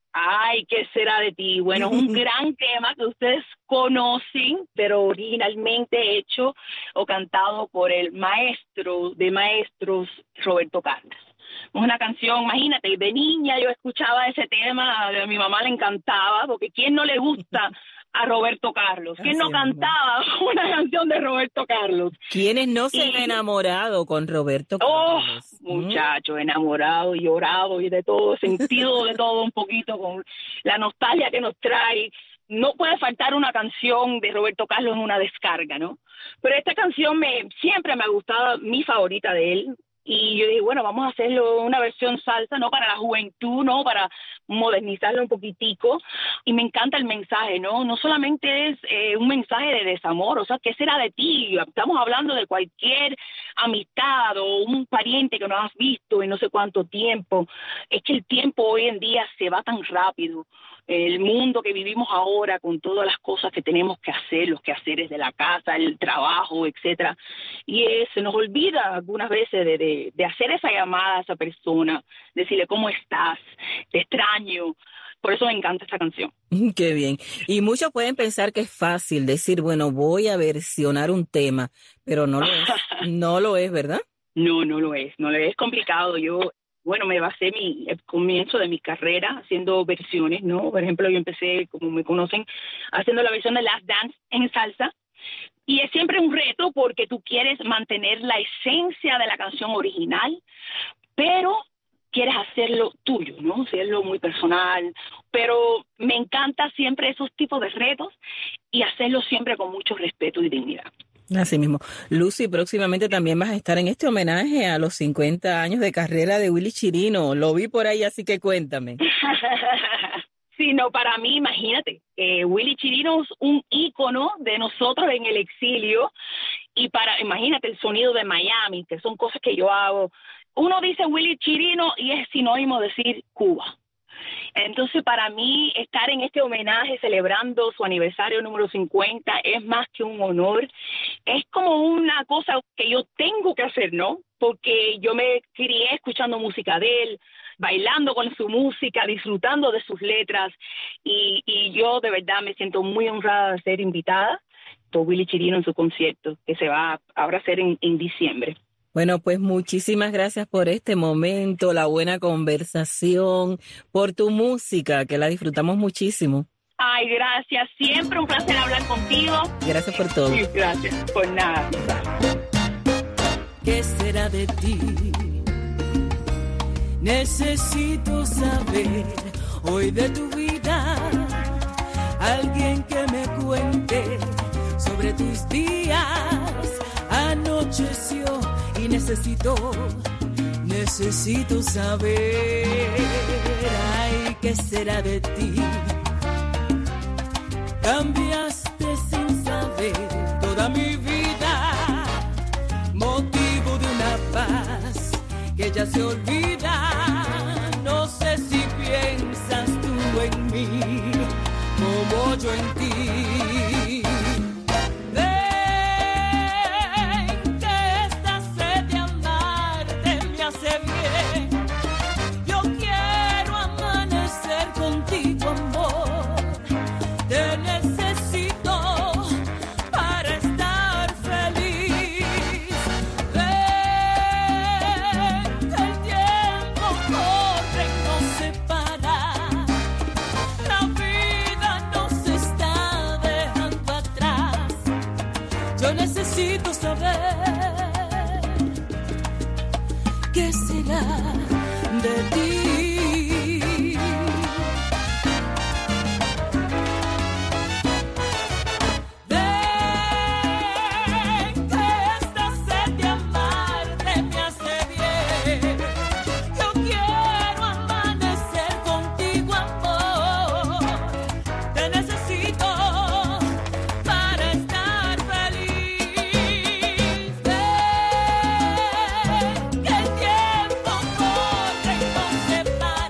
Ay, ¿qué será de ti? Bueno, un gran tema que ustedes conocen, pero originalmente hecho o cantado por el maestro de maestros, Roberto Carlos. Es una canción, imagínate, de niña yo escuchaba ese tema, a mi mamá le encantaba, porque ¿quién no le gusta a Roberto Carlos? ¿Quién no cantaba una canción de Roberto Carlos? ¿Quiénes no se han enamorado con Roberto oh, Carlos? Muchacho, enamorado y llorado y de todo, sentido de todo un poquito, con la nostalgia que nos trae. No puede faltar una canción de Roberto Carlos en una descarga, ¿no? Pero esta canción me siempre me ha gustado, mi favorita de él. Y yo dije, bueno, vamos a hacerlo una versión salsa, ¿no? Para la juventud, ¿no? Para modernizarlo un poquitico. Y me encanta el mensaje, ¿no? No solamente es eh, un mensaje de desamor, o sea, ¿qué será de ti? Estamos hablando de cualquier amistad o un pariente que no has visto en no sé cuánto tiempo. Es que el tiempo hoy en día se va tan rápido. el mundo que vivimos ahora, con todas las cosas que tenemos que hacer, los quehaceres de la casa, el trabajo, etcétera, y eh, se nos olvida algunas veces de, de, de hacer esa llamada a esa persona, decirle cómo estás, te extraño. Por eso me encanta esta canción. Qué bien. Y muchos pueden pensar que es fácil decir, bueno, voy a versionar un tema, pero no lo es. No lo es, ¿verdad? No, no lo es. No lo es. Es complicado. Yo, bueno, me basé mi el comienzo de mi carrera haciendo versiones, ¿no? Por ejemplo, yo empecé, como me conocen, haciendo la versión de Last Dance en salsa. Y es siempre un reto porque tú quieres mantener la esencia de la canción original, pero quieres hacerlo tuyo, ¿no? Hacerlo muy personal, pero me encanta siempre esos tipos de retos y hacerlo siempre con mucho respeto y dignidad. Así mismo. Lucy, próximamente también vas a estar en este homenaje a los cincuenta años de carrera de Willy Chirino. Lo vi por ahí, así que cuéntame. Sí, no, para mí, imagínate, eh, Willy Chirino es un ícono de nosotros en el exilio y para, imagínate, el sonido de Miami, que son cosas que yo hago. Uno dice Willy Chirino y es sinónimo de decir Cuba. Entonces, para mí, estar en este homenaje celebrando su aniversario número cincuenta es más que un honor. Es como una cosa que yo tengo que hacer, ¿no? Porque yo me crié escuchando música de él, bailando con su música, disfrutando de sus letras. Y, y yo, de verdad, me siento muy honrada de ser invitada por Willy Chirino en su concierto, que se va ahora a hacer en, en diciembre. Bueno, pues muchísimas gracias por este momento, la buena conversación, por tu música, que la disfrutamos muchísimo. Ay, gracias. Siempre un placer hablar contigo. Gracias por todo. Sí, gracias. Por nada. ¿Qué será de ti? Necesito saber hoy de tu vida. Alguien que me cuente sobre tus días. Anocheció y necesito, necesito saber, ay, ¿qué será de ti? Cambiaste sin saber toda mi vida, motivo de una paz que ya se olvida. No sé si piensas tú en mí como yo en ti. Necesito saber qué será de ti. Ven, que esta sed de amarte me hace bien. Yo quiero amanecer contigo, amor. Te necesito para estar feliz. Que el tiempo corre y no se para.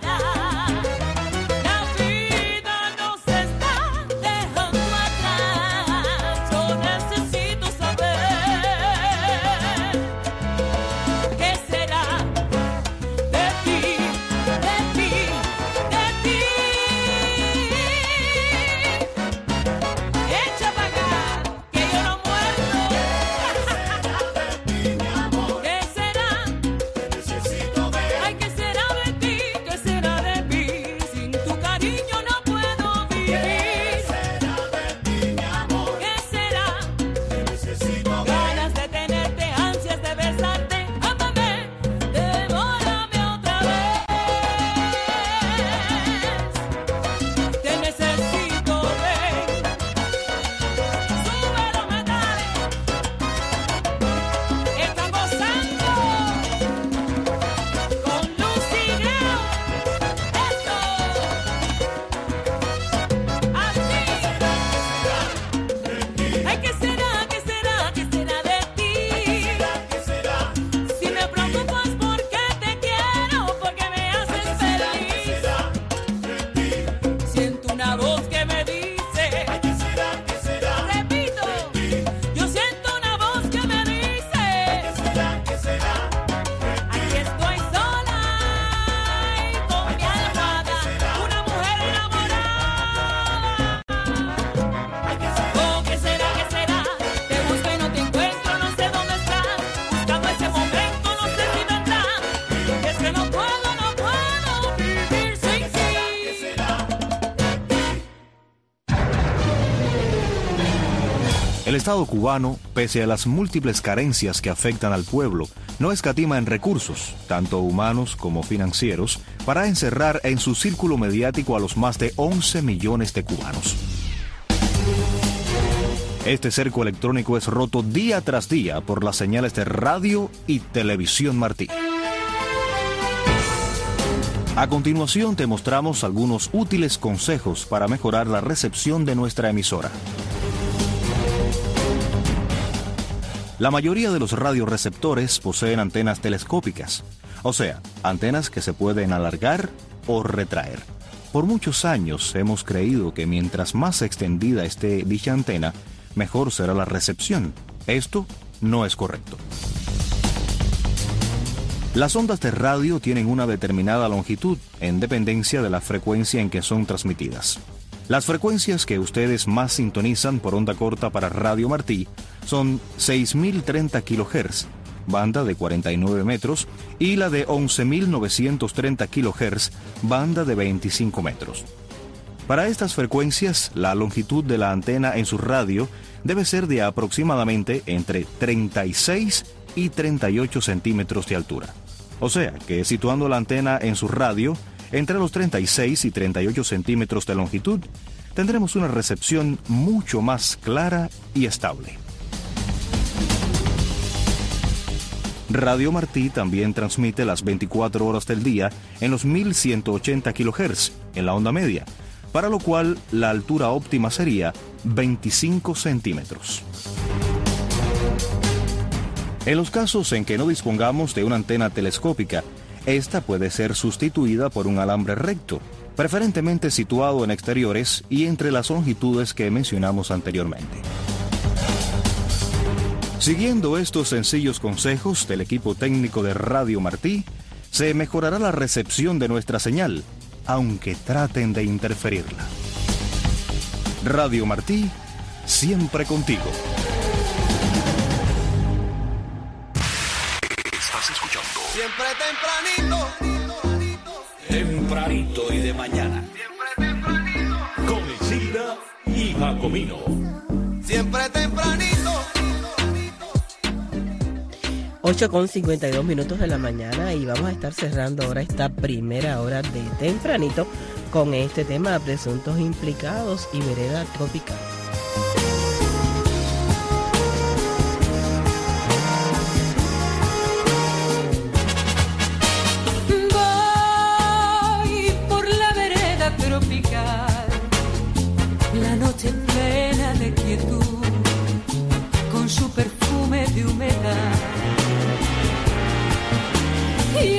El Estado cubano, pese a las múltiples carencias que afectan al pueblo, no escatima en recursos, tanto humanos como financieros, para encerrar en su círculo mediático a los más de once millones de cubanos. Este cerco electrónico es roto día tras día por las señales de radio y televisión Martí. A continuación te mostramos algunos útiles consejos para mejorar la recepción de nuestra emisora. La mayoría de los radioreceptores poseen antenas telescópicas, o sea, antenas que se pueden alargar o retraer. Por muchos años hemos creído que mientras más extendida esté dicha antena, mejor será la recepción. Esto no es correcto. Las ondas de radio tienen una determinada longitud en dependencia de la frecuencia en que son transmitidas. Las frecuencias que ustedes más sintonizan por onda corta para Radio Martí son seis mil treinta kilohertz, banda de cuarenta y nueve metros, y la de once mil novecientos treinta kilohertz, banda de veinticinco metros. Para estas frecuencias, la longitud de la antena en su radio debe ser de aproximadamente entre treinta y seis y treinta y ocho centímetros de altura. O sea, que situando la antena en su radio, entre los treinta y seis y treinta y ocho centímetros de longitud, tendremos una recepción mucho más clara y estable. Radio Martí también transmite las veinticuatro horas del día en los mil ciento ochenta kilohertz, en la onda media, para lo cual la altura óptima sería veinticinco centímetros. En los casos en que no dispongamos de una antena telescópica, esta puede ser sustituida por un alambre recto, preferentemente situado en exteriores y entre las longitudes que mencionamos anteriormente. Siguiendo estos sencillos consejos del equipo técnico de Radio Martí, se mejorará la recepción de nuestra señal, aunque traten de interferirla. Radio Martí, siempre contigo. Estás escuchando Siempre tempranito. Tempranito y de mañana. Siempre tempranito. Con Isilda y Jacomino. Siempre tempranito. ocho con cincuenta y dos minutos de la mañana y vamos a estar cerrando ahora esta primera hora de tempranito con este tema: presuntos implicados y vereda tropical. Voy por la vereda tropical, la noche plena de quietud, con su perfume de humedad. Y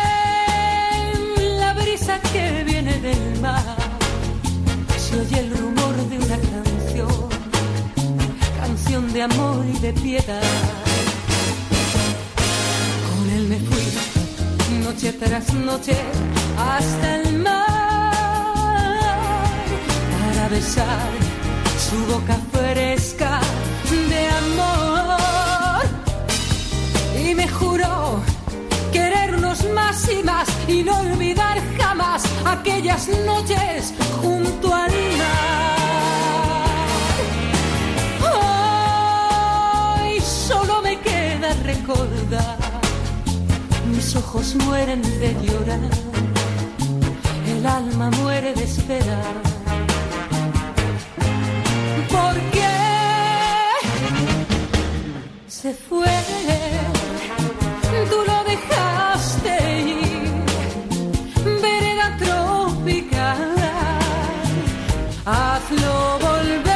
en la brisa que viene del mar se oye el rumor de una canción, canción de amor y de piedad. Con él me fui noche tras noche hasta el mar para besar su boca fresca de amor. Y me juró querernos más y más y no olvidar jamás aquellas noches junto al mar. Hoy solo me queda recordar, mis ojos mueren de llorar, el alma muere de esperar. Porque se fue, tú lo dejaste ir, vereda tropical, hazlo volver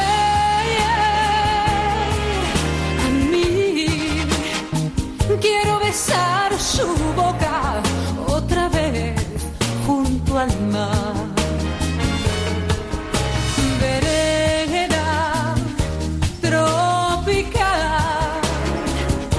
a mí. Quiero besar su boca otra vez junto al mar. Vereda tropical,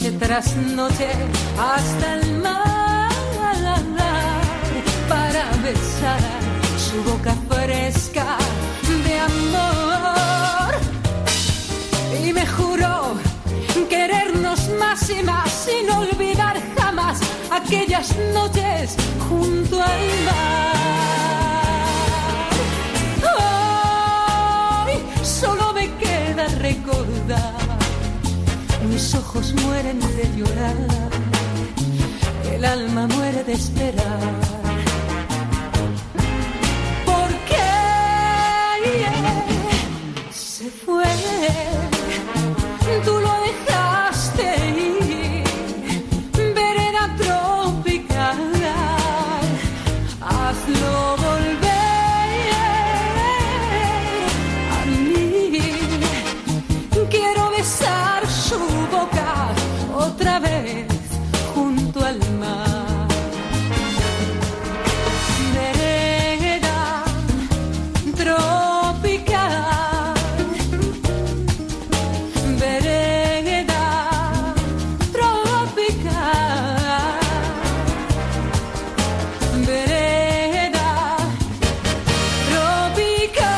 noche tras noche hasta el mar para besar su boca fresca de amor. Y me juró querernos más y más sin olvidar jamás aquellas noches junto al mar. Hoy solo me queda recordar, mis ojos mueren de llorar, el alma muere de esperar. Porque yeah, se fue, tú lo dejaste ir, vereda tropical, hazlo volver a mí. Quiero besar su boca otra vez junto al mar. Vereda tropical, vereda tropical, vereda tropical.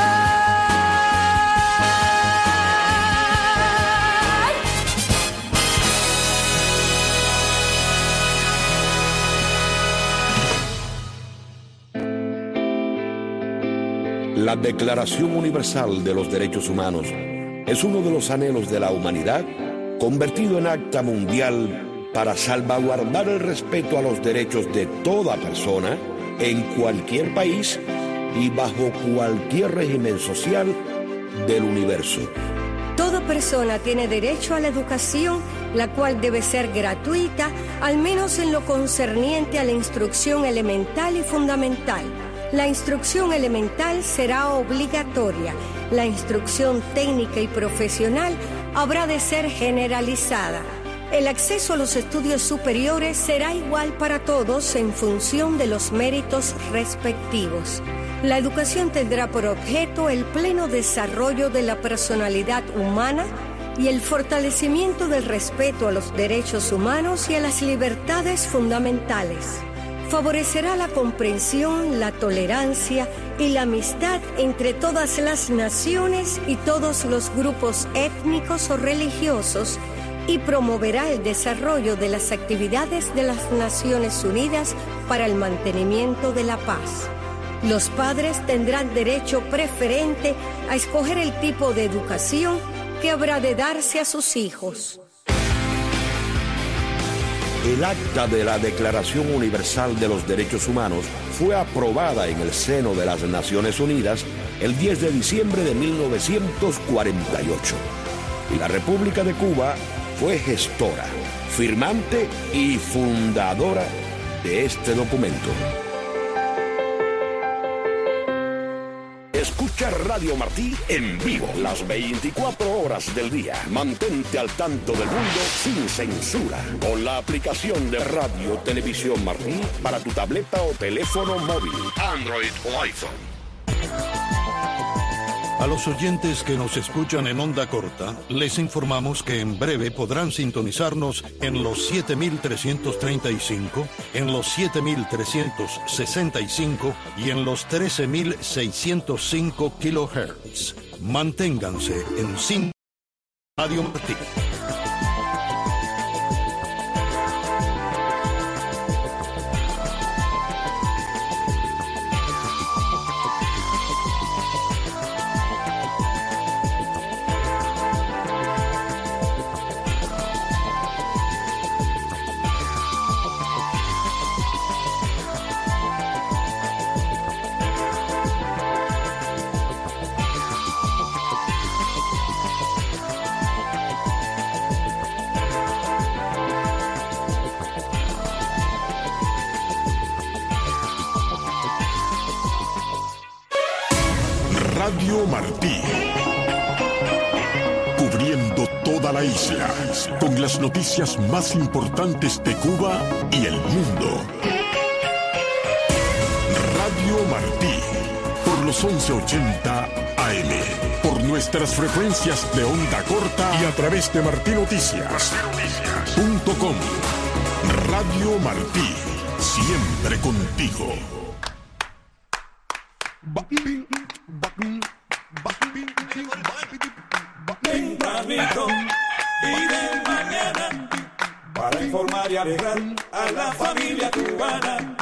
La Declaración Universal de los Derechos Humanos es uno de los anhelos de la humanidad convertido en acta mundial para salvaguardar el respeto a los derechos de toda persona en cualquier país y bajo cualquier régimen social del universo. Toda persona tiene derecho a la educación, la cual debe ser gratuita, al menos en lo concerniente a la instrucción elemental y fundamental. La instrucción elemental será obligatoria. La instrucción técnica y profesional habrá de ser generalizada. El acceso a los estudios superiores será igual para todos en función de los méritos respectivos. La educación tendrá por objeto el pleno desarrollo de la personalidad humana y el fortalecimiento del respeto a los derechos humanos y a las libertades fundamentales. Favorecerá la comprensión, la tolerancia y la amistad entre todas las naciones y todos los grupos étnicos o religiosos y promoverá el desarrollo de las actividades de las Naciones Unidas para el mantenimiento de la paz. Los padres tendrán derecho preferente a escoger el tipo de educación que habrá de darse a sus hijos. El acta de la Declaración Universal de los Derechos Humanos fue aprobada en el seno de las Naciones Unidas el diez de diciembre de mil novecientos cuarenta y ocho. Y la República de Cuba fue gestora, firmante y fundadora de este documento. Escucha Radio Martí en vivo las veinticuatro horas del día. Mantente al tanto del mundo sin censura con la aplicación de Radio Televisión Martí para tu tableta o teléfono móvil, Android o iPhone. A los oyentes que nos escuchan en onda corta, les informamos que en breve podrán sintonizarnos en los siete mil trescientos treinta y cinco, en los siete mil trescientos sesenta y cinco y en los trece mil seiscientos cinco kilohertz. Manténganse en sin Radio Martí. Radio Martí, cubriendo toda la isla, con las noticias más importantes de Cuba y el mundo. Radio Martí, por los once ochenta A M, por nuestras frecuencias de onda corta y a través de Martí Noticias. punto com. Radio Martí, siempre contigo. Tempranito y de mañana, para informar y alegrar a la familia cubana.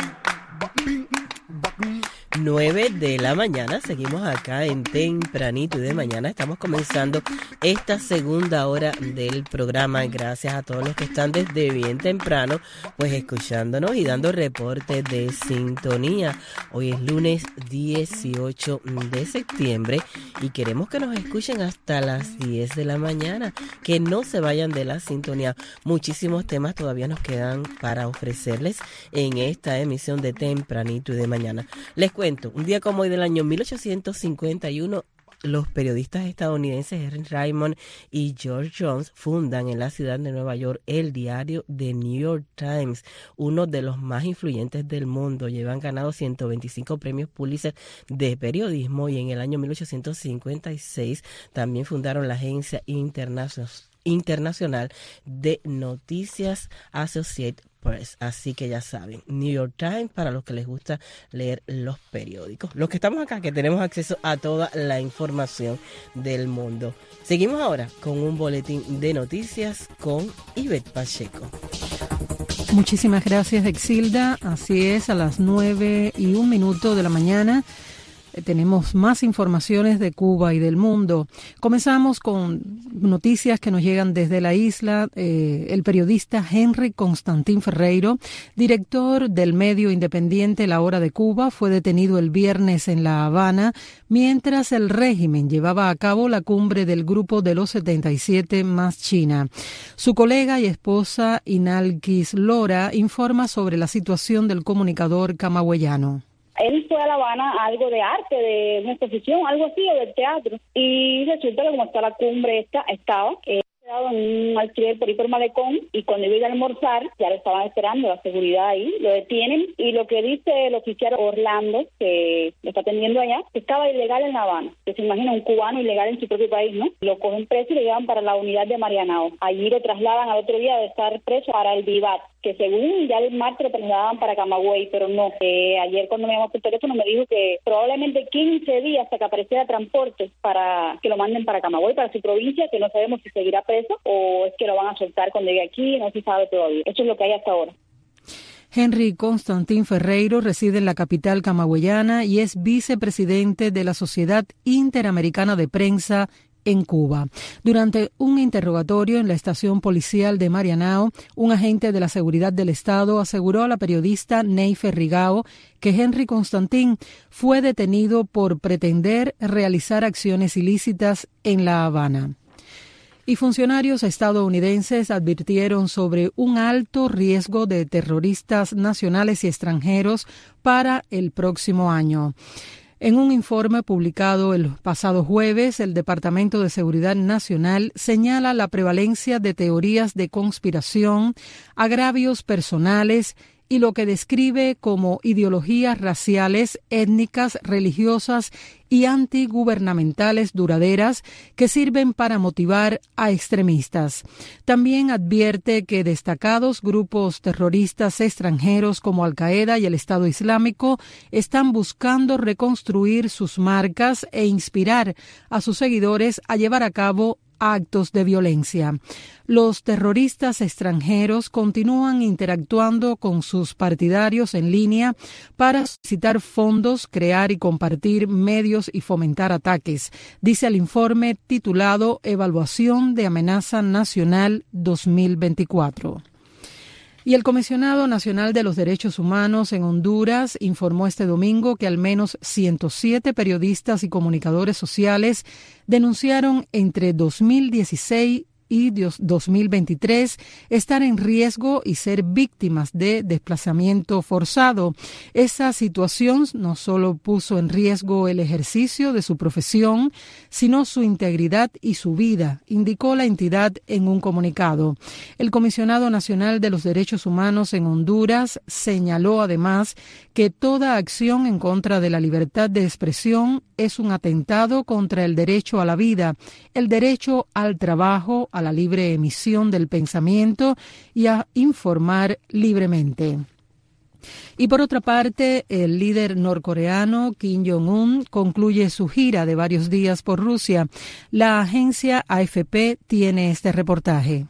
nueve de la mañana, seguimos acá en Tempranito y de mañana. Estamos comenzando esta segunda hora del programa. Gracias a todos los que están desde bien temprano, pues escuchándonos y dando reportes de sintonía. Hoy es lunes dieciocho de septiembre y queremos que nos escuchen hasta las diez de la mañana. Que no se vayan de la sintonía. Muchísimos temas todavía nos quedan para ofrecerles en esta emisión de Tempranito y de mañana. Les cuento. Un día como hoy del año mil ochocientos cincuenta y uno, los periodistas estadounidenses Henry Raymond y George Jones fundan en la ciudad de Nueva York el diario The New York Times, uno de los más influyentes del mundo. Llevan ganado ciento veinticinco premios Pulitzer de periodismo y en el año mil ochocientos cincuenta y seis también fundaron la agencia internacional internacional de noticias Associated Press. Así que ya saben, New York Times para los que les gusta leer los periódicos. Los que estamos acá, que tenemos acceso a toda la información del mundo. Seguimos ahora con un boletín de noticias con Ivette Pacheco. Muchísimas gracias, Exilda. Así es, a las nueve y un minuto de la mañana. Tenemos más informaciones de Cuba y del mundo. Comenzamos con noticias que nos llegan desde la isla. Eh, el periodista Henry Constantín Ferreiro, director del medio independiente La Hora de Cuba, fue detenido el viernes en La Habana mientras el régimen llevaba a cabo la cumbre del Grupo de los setenta y siete más China. Su colega y esposa Inalquis Lora informa sobre la situación del comunicador camagüeyano. Él fue a La Habana a algo de arte, de una exposición, algo así, o del teatro. Y resulta que como está la cumbre esta, estaba eh, quedado en un alquiler por ahí por Malecón, y cuando iba a almorzar, ya lo estaban esperando, la seguridad ahí, lo detienen, y lo que dice el oficial Orlando, que lo está atendiendo allá, que estaba ilegal en La Habana. Que se imagina un cubano ilegal en su propio país, ¿no? Lo cogen preso y lo llevan para la unidad de Marianao. Allí lo trasladan al otro día de estar preso para el Vivat, que según ya el martes lo trasladaban para Camagüey, pero no. Eh, ayer cuando me llamó por teléfono me dijo que probablemente quince días hasta que apareciera transporte para que lo manden para Camagüey, para su provincia, que no sabemos si seguirá preso o es que lo van a soltar cuando llegue aquí, no se sabe todavía. Eso es lo que hay hasta ahora. Henry Constantín Ferreiro reside en la capital camagüeyana y es vicepresidente de la Sociedad Interamericana de Prensa en Cuba. Durante un interrogatorio en la estación policial de Marianao, un agente de la seguridad del Estado aseguró a la periodista Neife Rigao que Henry Constantín fue detenido por pretender realizar acciones ilícitas en La Habana. Y funcionarios estadounidenses advirtieron sobre un alto riesgo de terroristas nacionales y extranjeros para el próximo año. En un informe publicado el pasado jueves, el Departamento de Seguridad Nacional señala la prevalencia de teorías de conspiración, agravios personales y lo que describe como ideologías raciales, étnicas, religiosas y antigubernamentales duraderas que sirven para motivar a extremistas. También advierte que destacados grupos terroristas extranjeros como Al-Qaeda y el Estado Islámico están buscando reconstruir sus marcas e inspirar a sus seguidores a llevar a cabo actos de violencia. Los terroristas extranjeros continúan interactuando con sus partidarios en línea para solicitar fondos, crear y compartir medios y fomentar ataques, dice el informe titulado Evaluación de Amenaza Nacional dos mil veinticuatro. Y el Comisionado Nacional de los Derechos Humanos en Honduras informó este domingo que al menos ciento siete periodistas y comunicadores sociales denunciaron entre dos mil dieciséis y dos mil veintitrés estar en riesgo y ser víctimas de desplazamiento forzado. Esa situación no solo puso en riesgo el ejercicio de su profesión, sino su integridad y su vida, indicó la entidad en un comunicado. El Comisionado Nacional de los Derechos Humanos en Honduras señaló además que toda acción en contra de la libertad de expresión es un atentado contra el derecho a la vida, el derecho al trabajo, a a la libre emisión del pensamiento y a informar libremente. Y por otra parte, el líder norcoreano Kim Jong-un concluye su gira de varios días por Rusia. La agencia A F P tiene este reportaje.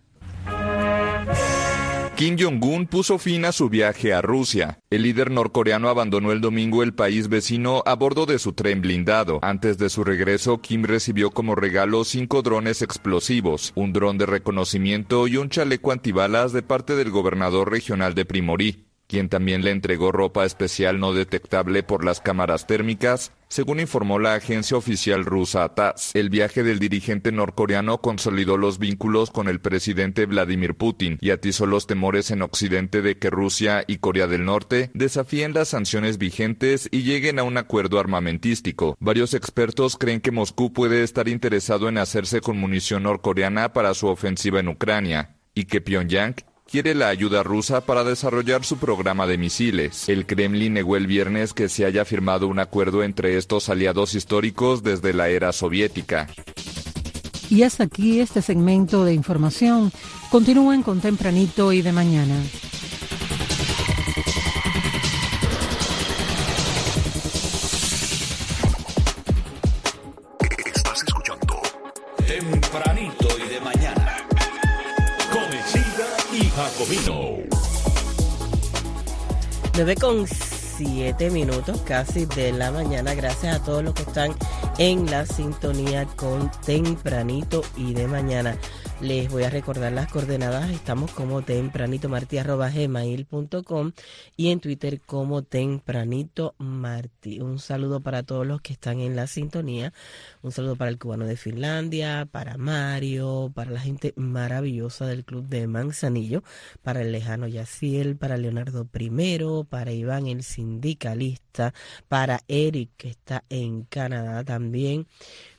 Kim Jong-un puso fin a su viaje a Rusia. El líder norcoreano abandonó el domingo el país vecino a bordo de su tren blindado. Antes de su regreso, Kim recibió como regalo cinco drones explosivos, un dron de reconocimiento y un chaleco antibalas de parte del gobernador regional de Primorí, quien también le entregó ropa especial no detectable por las cámaras térmicas, según informó la agencia oficial rusa T A S S. El viaje del dirigente norcoreano consolidó los vínculos con el presidente Vladimir Putin y atizó los temores en Occidente de que Rusia y Corea del Norte desafíen las sanciones vigentes y lleguen a un acuerdo armamentístico. Varios expertos creen que Moscú puede estar interesado en hacerse con munición norcoreana para su ofensiva en Ucrania y que Pyongyang quiere la ayuda rusa para desarrollar su programa de misiles. El Kremlin negó el viernes que se haya firmado un acuerdo entre estos aliados históricos desde la era soviética. Y hasta aquí este segmento de información. Continúen con Tempranito y de Mañana. Estás escuchando Tempranito y de Mañana. Y Jacomino. nueve con siete minutos casi de la mañana. Gracias a todos los que están en la sintonía con Tempranito y de Mañana. Les voy a recordar las coordenadas. Estamos como tempranitomarti arroba gmail punto com y en Twitter como tempranitomarti. Un saludo para todos los que están en la sintonía. Un saludo para el cubano de Finlandia, para Mario, para la gente maravillosa del club de Manzanillo, para el lejano Yaciel, para Leonardo Primero, para Iván el sindicalista, para Eric que está en Canadá también,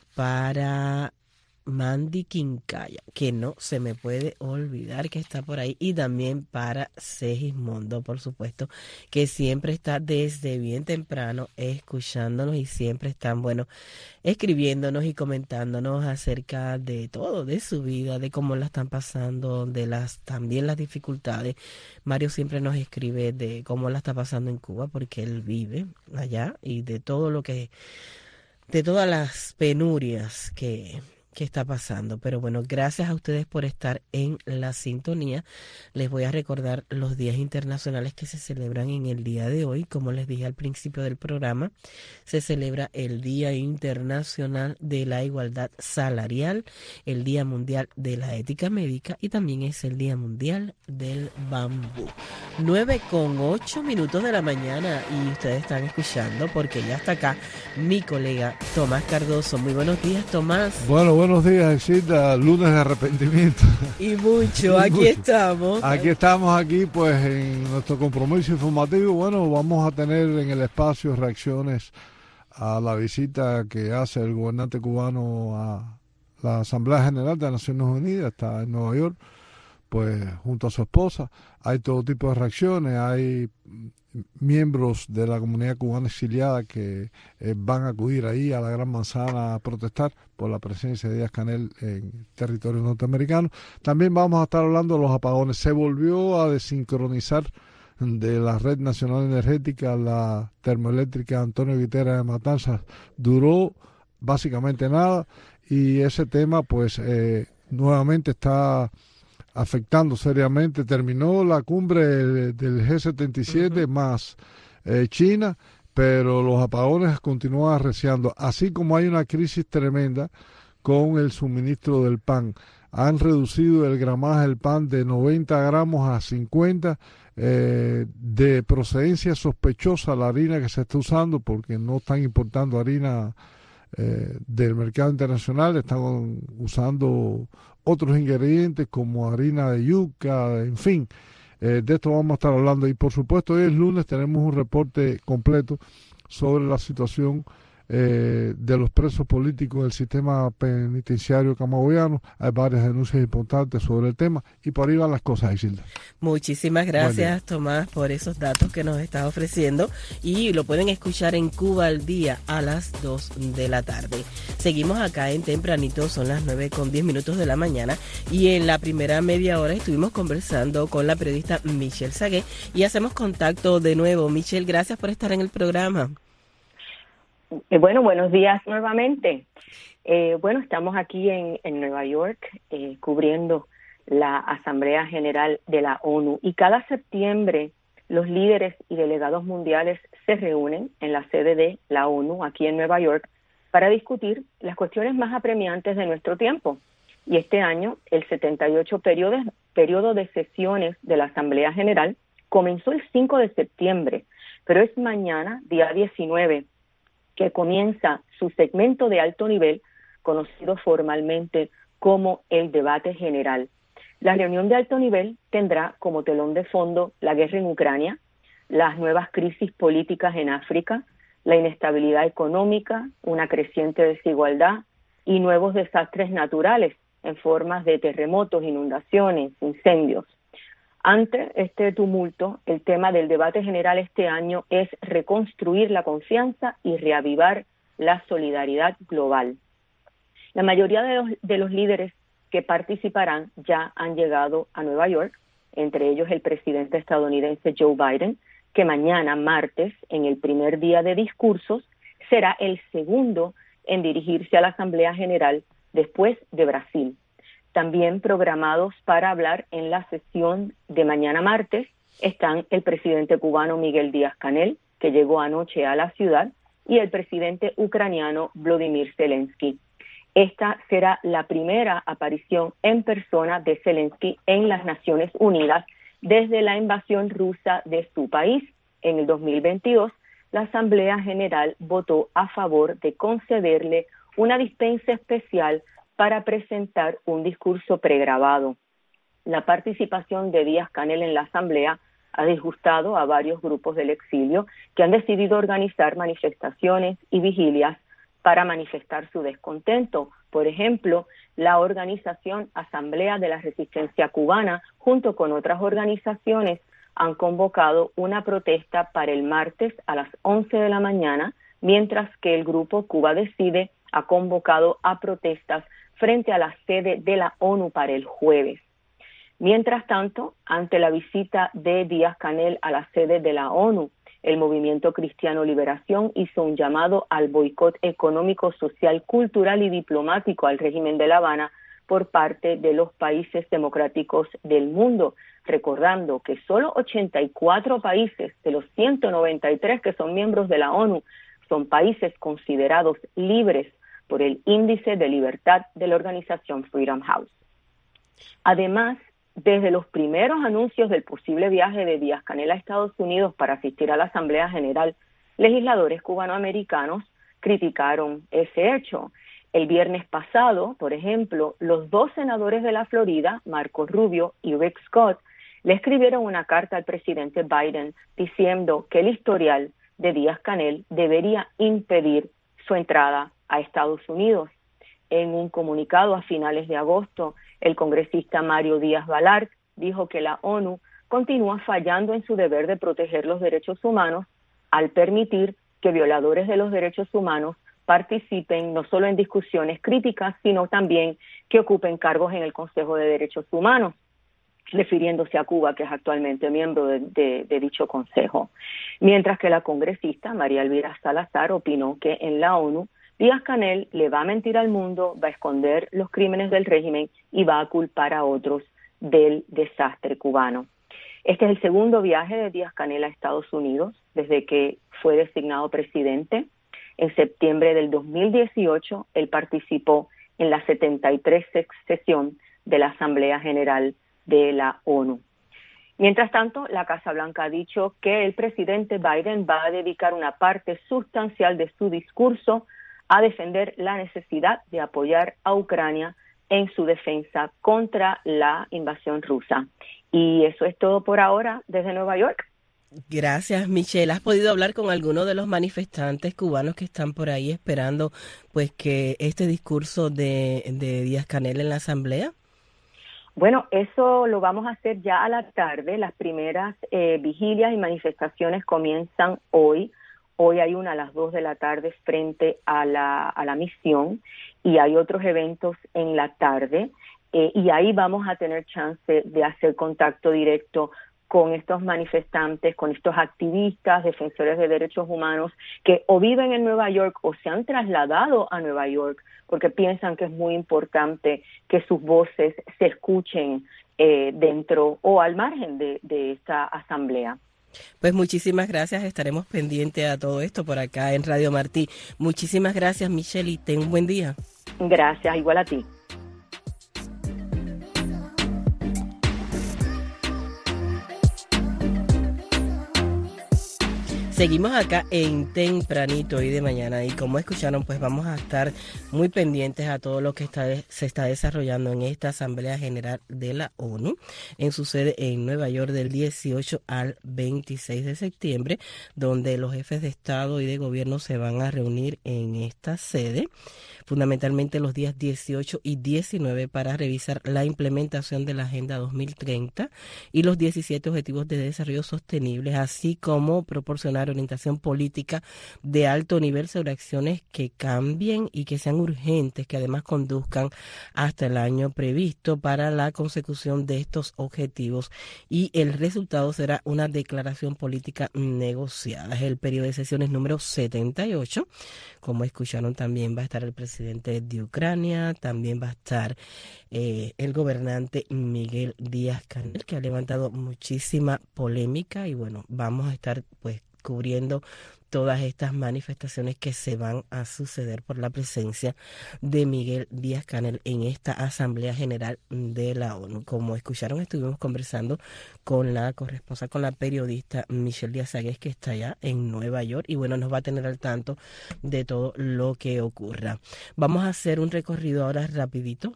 para Mandy Quincaya, que no se me puede olvidar que está por ahí, y también para Segismundo, por supuesto, que siempre está desde bien temprano escuchándonos y siempre están, bueno, escribiéndonos y comentándonos acerca de todo, de su vida, de cómo la están pasando, de las también las dificultades. Mario siempre nos escribe de cómo la está pasando en Cuba, porque él vive allá, y de todo lo que, de todas las penurias que que está pasando. Pero bueno, gracias a ustedes por estar en la sintonía. Les voy a recordar los días internacionales que se celebran en el día de hoy. Como les dije al principio del programa, se celebra el Día Internacional de la Igualdad Salarial, el Día Mundial de la Ética Médica y también es el Día Mundial del Bambú. nueve con ocho minutos de la mañana y ustedes están escuchando porque ya está acá mi colega Tomás Cardoso. Muy buenos días, Tomás. Bueno, bueno. Buenos días, Exilda, lunes de arrepentimiento. Y mucho, aquí mucho. estamos. Aquí estamos, aquí pues en nuestro compromiso informativo. Bueno, vamos a tener en el espacio reacciones a la visita que hace el gobernante cubano a la Asamblea General de Naciones Unidas, está en Nueva York, pues junto a su esposa. Hay todo tipo de reacciones, hay miembros de la comunidad cubana exiliada que eh, van a acudir ahí a la Gran Manzana a protestar por la presencia de Díaz-Canel en territorio norteamericano. También vamos a estar hablando de los apagones. Se volvió a desincronizar de la Red Nacional Energética la termoeléctrica Antonio Guitera de Matanzas. Duró básicamente nada y ese tema pues eh, nuevamente está afectando seriamente. Terminó la cumbre del G setenta y siete uh-huh. más eh, China, pero los apagones continúan arreciando, así como hay una crisis tremenda con el suministro del pan. Han reducido el gramaje del pan de noventa gramos a cincuenta, eh, de procedencia sospechosa la harina que se está usando, porque no están importando harina eh, del mercado internacional, están usando otros ingredientes como harina de yuca, en fin, eh, de esto vamos a estar hablando. Y por supuesto hoy es lunes, tenemos un reporte completo sobre la situación eh, de los presos políticos del sistema penitenciario camagüeyano. Hay varias denuncias importantes sobre el tema y por ahí van las cosas, Isilda. Muchísimas gracias, Tomás, por esos datos que nos estás ofreciendo y lo pueden escuchar en Cuba al Día a las dos de la tarde. Seguimos acá en Tempranito, son las nueve con diez minutos de la mañana y en la primera media hora estuvimos conversando con la periodista Michelle Sagué y hacemos contacto de nuevo. Michelle, gracias por estar en el programa. Eh, bueno, buenos días nuevamente. Eh, bueno, estamos aquí en, en Nueva York eh, cubriendo la Asamblea General de la ONU y cada septiembre los líderes y delegados mundiales se reúnen en la sede de la ONU aquí en Nueva York para discutir las cuestiones más apremiantes de nuestro tiempo. Y este año, el setenta y ocho periodo, periodo de sesiones de la Asamblea General comenzó el cinco de septiembre, pero es mañana, día diecinueve, que comienza su segmento de alto nivel, conocido formalmente como el debate general. La reunión de alto nivel tendrá como telón de fondo la guerra en Ucrania, las nuevas crisis políticas en África, la inestabilidad económica, una creciente desigualdad y nuevos desastres naturales en formas de terremotos, inundaciones, incendios. Ante este tumulto, el tema del debate general este año es reconstruir la confianza y reavivar la solidaridad global. La mayoría de los, de los líderes que participarán ya han llegado a Nueva York, entre ellos el presidente estadounidense Joe Biden, que mañana, martes, en el primer día de discursos, será el segundo en dirigirse a la Asamblea General después de Brasil. También programados para hablar en la sesión de mañana martes están el presidente cubano Miguel Díaz-Canel, que llegó anoche a la ciudad, y el presidente ucraniano Volodymyr Zelensky. Esta será la primera aparición en persona de Zelensky en las Naciones Unidas desde la invasión rusa de su país. En el dos mil veintidós, la Asamblea General votó a favor de concederle una dispensa especial para presentar un discurso pregrabado. La participación de Díaz-Canel en la Asamblea ha disgustado a varios grupos del exilio que han decidido organizar manifestaciones y vigilias para manifestar su descontento. Por ejemplo, la organización Asamblea de la Resistencia Cubana, junto con otras organizaciones, han convocado una protesta para el martes a las once de la mañana, mientras que el grupo Cuba Decide ha convocado a protestas frente a la sede de la ONU para el jueves. Mientras tanto, ante la visita de Díaz-Canel a la sede de la ONU, el Movimiento Cristiano Liberación hizo un llamado al boicot económico, social, cultural y diplomático al régimen de La Habana por parte de los países democráticos del mundo, recordando que solo ochenta y cuatro países de los ciento noventa y tres que son miembros de la ONU son países considerados libres por el Índice de Libertad de la organización Freedom House. Además, desde los primeros anuncios del posible viaje de Díaz-Canel a Estados Unidos para asistir a la Asamblea General, legisladores cubanoamericanos criticaron ese hecho. El viernes pasado, por ejemplo, los dos senadores de la Florida, Marco Rubio y Rick Scott, le escribieron una carta al presidente Biden diciendo que el historial de Díaz-Canel debería impedir su entrada a Estados Unidos. En un comunicado a finales de agosto, el congresista Mario Díaz-Balart dijo que la ONU continúa fallando en su deber de proteger los derechos humanos al permitir que violadores de los derechos humanos participen no solo en discusiones críticas, sino también que ocupen cargos en el Consejo de Derechos Humanos, refiriéndose a Cuba, que es actualmente miembro de, de, de dicho consejo. Mientras que la congresista María Elvira Salazar opinó que en la ONU Díaz-Canel le va a mentir al mundo, va a esconder los crímenes del régimen y va a culpar a otros del desastre cubano. Este es el segundo viaje de Díaz-Canel a Estados Unidos desde que fue designado presidente. En septiembre del dos mil dieciocho, él participó en la setenta y tres sesión de la Asamblea General de la ONU. Mientras tanto, la Casa Blanca ha dicho que el presidente Biden va a dedicar una parte sustancial de su discurso a defender la necesidad de apoyar a Ucrania en su defensa contra la invasión rusa. Y eso es todo por ahora desde Nueva York. Gracias, Michelle. ¿Has podido hablar con alguno de los manifestantes cubanos que están por ahí esperando pues que este discurso de, de Díaz-Canel en la Asamblea? Bueno, eso lo vamos a hacer ya a la tarde. Las primeras eh, vigilias y manifestaciones comienzan hoy. Hoy hay una a las dos de la tarde frente a la, a la misión y hay otros eventos en la tarde eh, y ahí vamos a tener chance de hacer contacto directo con estos manifestantes, con estos activistas, defensores de derechos humanos que o viven en Nueva York o se han trasladado a Nueva York porque piensan que es muy importante que sus voces se escuchen eh, dentro o al margen de, de esta asamblea. Pues muchísimas gracias, estaremos pendientes a todo esto por acá en Radio Martí. Muchísimas gracias, Michelle, y ten un buen día. Gracias, igual a ti. Seguimos acá en Tempranito y de mañana y como escucharon pues vamos a estar muy pendientes a todo lo que está, se está desarrollando en esta Asamblea General de la ONU en su sede en Nueva York del dieciocho al veintiséis de septiembre, donde los jefes de Estado y de Gobierno se van a reunir en esta sede, fundamentalmente los días dieciocho y diecinueve para revisar la implementación de la Agenda dos mil treinta y los diecisiete Objetivos de Desarrollo Sostenible, así como proporcionar orientación política de alto nivel sobre acciones que cambien y que sean urgentes, que además conduzcan hasta el año previsto para la consecución de estos objetivos. Y el resultado será una declaración política negociada. Es el periodo de sesiones número setenta y ocho. Como escucharon, también va a estar el presidente de Ucrania, también va a estar eh, el gobernante Miguel Díaz-Canel, que ha levantado muchísima polémica y bueno, vamos a estar pues cubriendo todas estas manifestaciones que se van a suceder por la presencia de Miguel Díaz-Canel en esta Asamblea General de la ONU. Como escucharon, estuvimos conversando con la corresponsal, con la periodista Michelle Díaz-Agués, que está allá en Nueva York, y bueno, nos va a tener al tanto de todo lo que ocurra. Vamos a hacer un recorrido ahora rapidito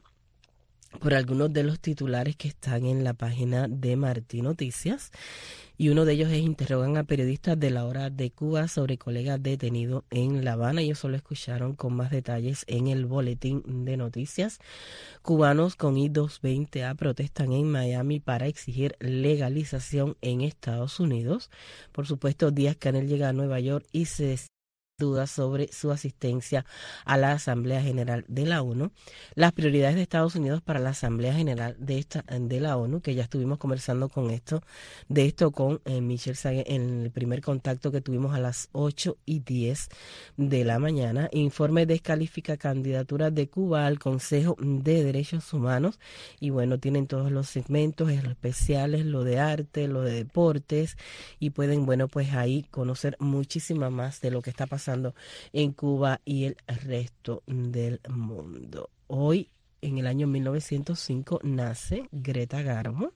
por algunos de los titulares que están en la página de Martí Noticias. Y uno de ellos es: interrogan a periodistas de La Hora de Cuba sobre colegas detenidos en La Habana. Ellos solo escucharon con más detalles en el boletín de noticias. Cubanos con I doscientos veinte A protestan en Miami para exigir legalización en Estados Unidos. Por supuesto, Díaz-Canel llega a Nueva York y se dudas sobre su asistencia a la Asamblea General de la ONU. Las prioridades de Estados Unidos para la Asamblea General de esta de la ONU, que ya estuvimos conversando con esto, de esto con eh, Michelle Sague en el primer contacto que tuvimos a las ocho y diez de la mañana. Informe descalifica candidaturas de Cuba al Consejo de Derechos Humanos y bueno, tienen todos los segmentos especiales, lo de arte, lo de deportes, y pueden, bueno, pues ahí conocer muchísima más de lo que está pasando en Cuba y el resto del mundo. Hoy, en el año mil novecientos cinco, nace Greta Garbo.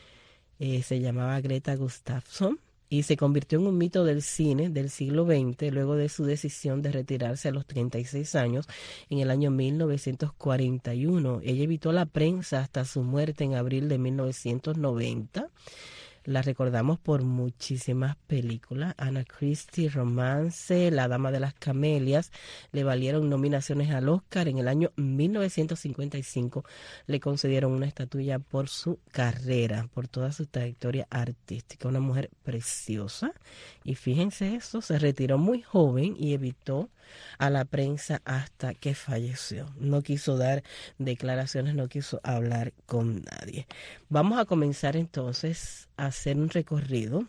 Eh, se llamaba Greta Gustafsson y se convirtió en un mito del cine del siglo veinte luego de su decisión de retirarse a los treinta y seis años en el año mil novecientos cuarenta y uno. Ella evitó la prensa hasta su muerte en abril de mil novecientos noventa. La recordamos por muchísimas películas: Anna Christie, Romance, La Dama de las Camelias. Le valieron nominaciones al Oscar. En el año mil novecientos cincuenta y cinco le concedieron una estatuilla por su carrera, por toda su trayectoria artística. Una mujer preciosa. Y fíjense eso, se retiró muy joven y evitó a la prensa hasta que falleció. No quiso dar declaraciones, no quiso hablar con nadie. Vamos a comenzar entonces a hacer un recorrido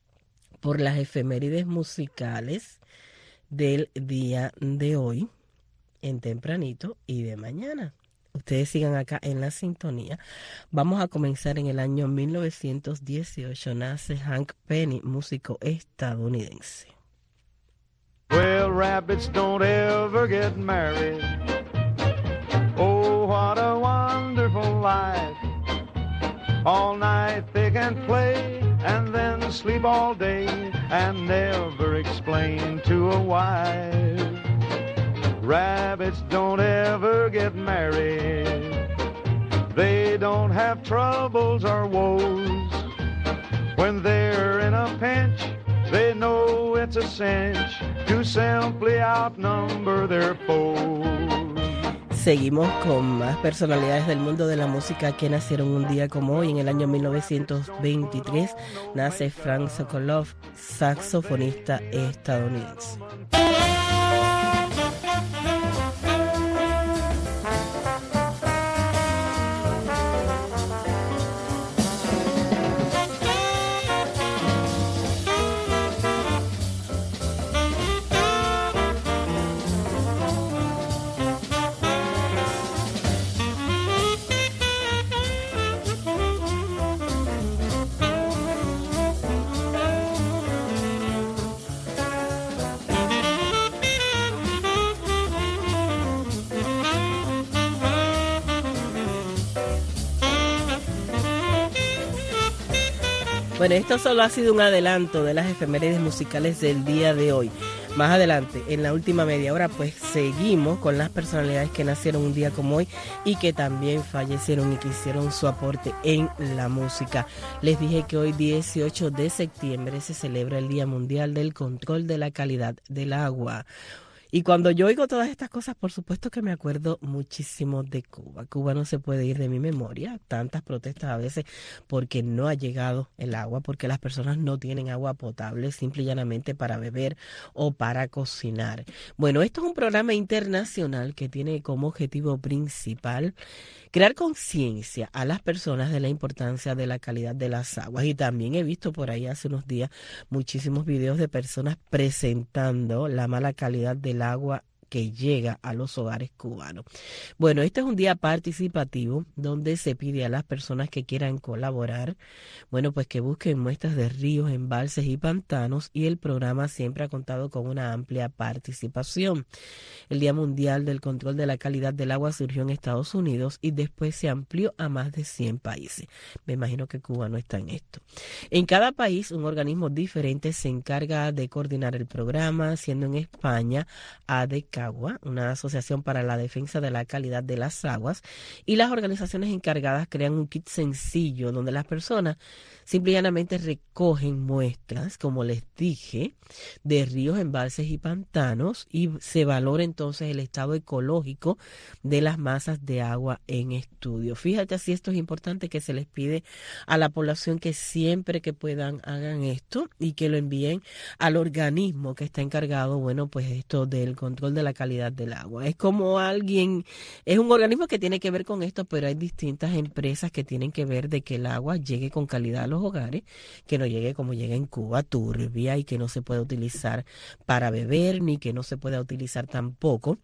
por las efemérides musicales del día de hoy, en Tempranito y de mañana. Ustedes sigan acá en la sintonía. Vamos a comenzar en el año mil novecientos dieciocho. Nace Hank Penny, músico estadounidense. Well, rabbits don't ever get married. Oh, what a wonderful life. All night they can play and then sleep all day and never explain to a wife. Rabbits don't ever get married. They don't have troubles or woes. When they're in a pinch, they know it's a cinch to simply outnumber their foes. Seguimos con más personalidades del mundo de la música que nacieron un día como hoy. En el año mil novecientos veintitrés nace Frank Sokolov, saxofonista estadounidense. Bueno, esto solo ha sido un adelanto de las efemérides musicales del día de hoy. Más adelante, en la última media hora, pues seguimos con las personalidades que nacieron un día como hoy y que también fallecieron y que hicieron su aporte en la música. Les dije que hoy, dieciocho de septiembre, se celebra el Día Mundial del Control de la Calidad del Agua. Y cuando yo oigo todas estas cosas, por supuesto que me acuerdo muchísimo de Cuba. Cuba no se puede ir de mi memoria. Tantas protestas a veces porque no ha llegado el agua, porque las personas no tienen agua potable, simple y llanamente para beber o para cocinar. Bueno, esto es un programa internacional que tiene como objetivo principal crear conciencia a las personas de la importancia de la calidad de las aguas. Y también he visto por ahí hace unos días muchísimos videos de personas presentando la mala calidad del agua que llega a los hogares cubanos. Bueno, este es un día participativo donde se pide a las personas que quieran colaborar, bueno, pues que busquen muestras de ríos, embalses y pantanos, y el programa siempre ha contado con una amplia participación. El Día Mundial del Control de la Calidad del Agua surgió en Estados Unidos y después se amplió a más de cien países. Me imagino que Cuba no está en esto. En cada país, un organismo diferente se encarga de coordinar el programa, siendo en España A D C Agua, una asociación para la defensa de la calidad de las aguas, y las organizaciones encargadas crean un kit sencillo donde las personas simple y llanamente recogen muestras, como les dije, de ríos, embalses y pantanos, y se valora entonces el estado ecológico de las masas de agua en estudio. Fíjate, así esto es importante, que se les pide a la población que siempre que puedan hagan esto y que lo envíen al organismo que está encargado, bueno, pues esto del control de la calidad del agua. Es como alguien, es un organismo que tiene que ver con esto, pero hay distintas empresas que tienen que ver de que el agua llegue con calidad a los hogares, que no llegue como llega en Cuba, turbia, y que no se puede utilizar para beber, ni que no se pueda utilizar tampoco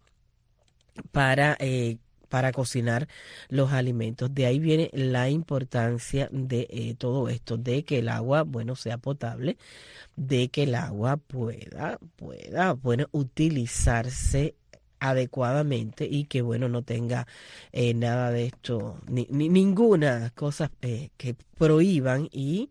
para eh, para cocinar los alimentos. De ahí viene la importancia de eh, todo esto, de que el agua, bueno, sea potable, de que el agua pueda, pueda, bueno, utilizarse adecuadamente y que, bueno, no tenga eh, nada de esto, ni, ni ninguna cosa eh, que prohíban y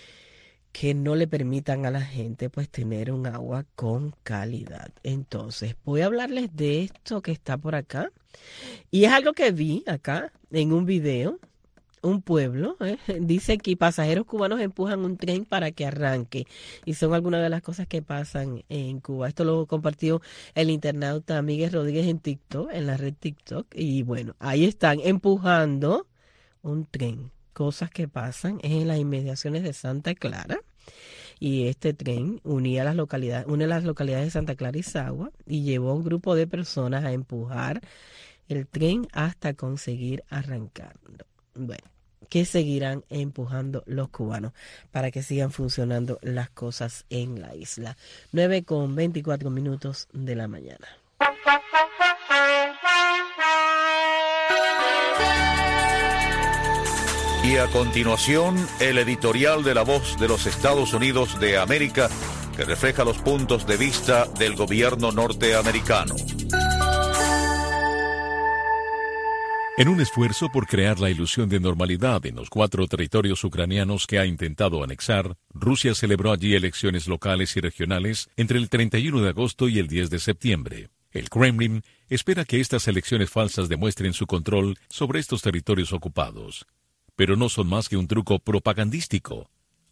que no le permitan a la gente pues tener un agua con calidad. Entonces, voy a hablarles de esto que está por acá. Y es algo que vi acá en un video. Un pueblo, ¿eh? Dice que pasajeros cubanos empujan un tren para que arranque. Y son algunas de las cosas que pasan en Cuba. Esto lo compartió el internauta Miguel Rodríguez en TikTok, en la red TikTok. Y bueno, ahí están empujando un tren. Cosas que pasan en las inmediaciones de Santa Clara. Y este tren unía las localidades, une las localidades de Santa Clara y Sagua y llevó a un grupo de personas a empujar el tren hasta conseguir arrancarlo. Bueno, que seguirán empujando los cubanos para que sigan funcionando las cosas en la isla. nueve con veinticuatro minutos de la mañana. Y a continuación, el editorial de La Voz de los Estados Unidos de América, que refleja los puntos de vista del gobierno norteamericano. En un esfuerzo por crear la ilusión de normalidad en los cuatro territorios ucranianos que ha intentado anexar, Rusia celebró allí elecciones locales y regionales entre el treinta y uno de agosto y el diez de septiembre. El Kremlin espera que estas elecciones falsas demuestren su control sobre estos territorios ocupados. Pero no son más que un truco propagandístico.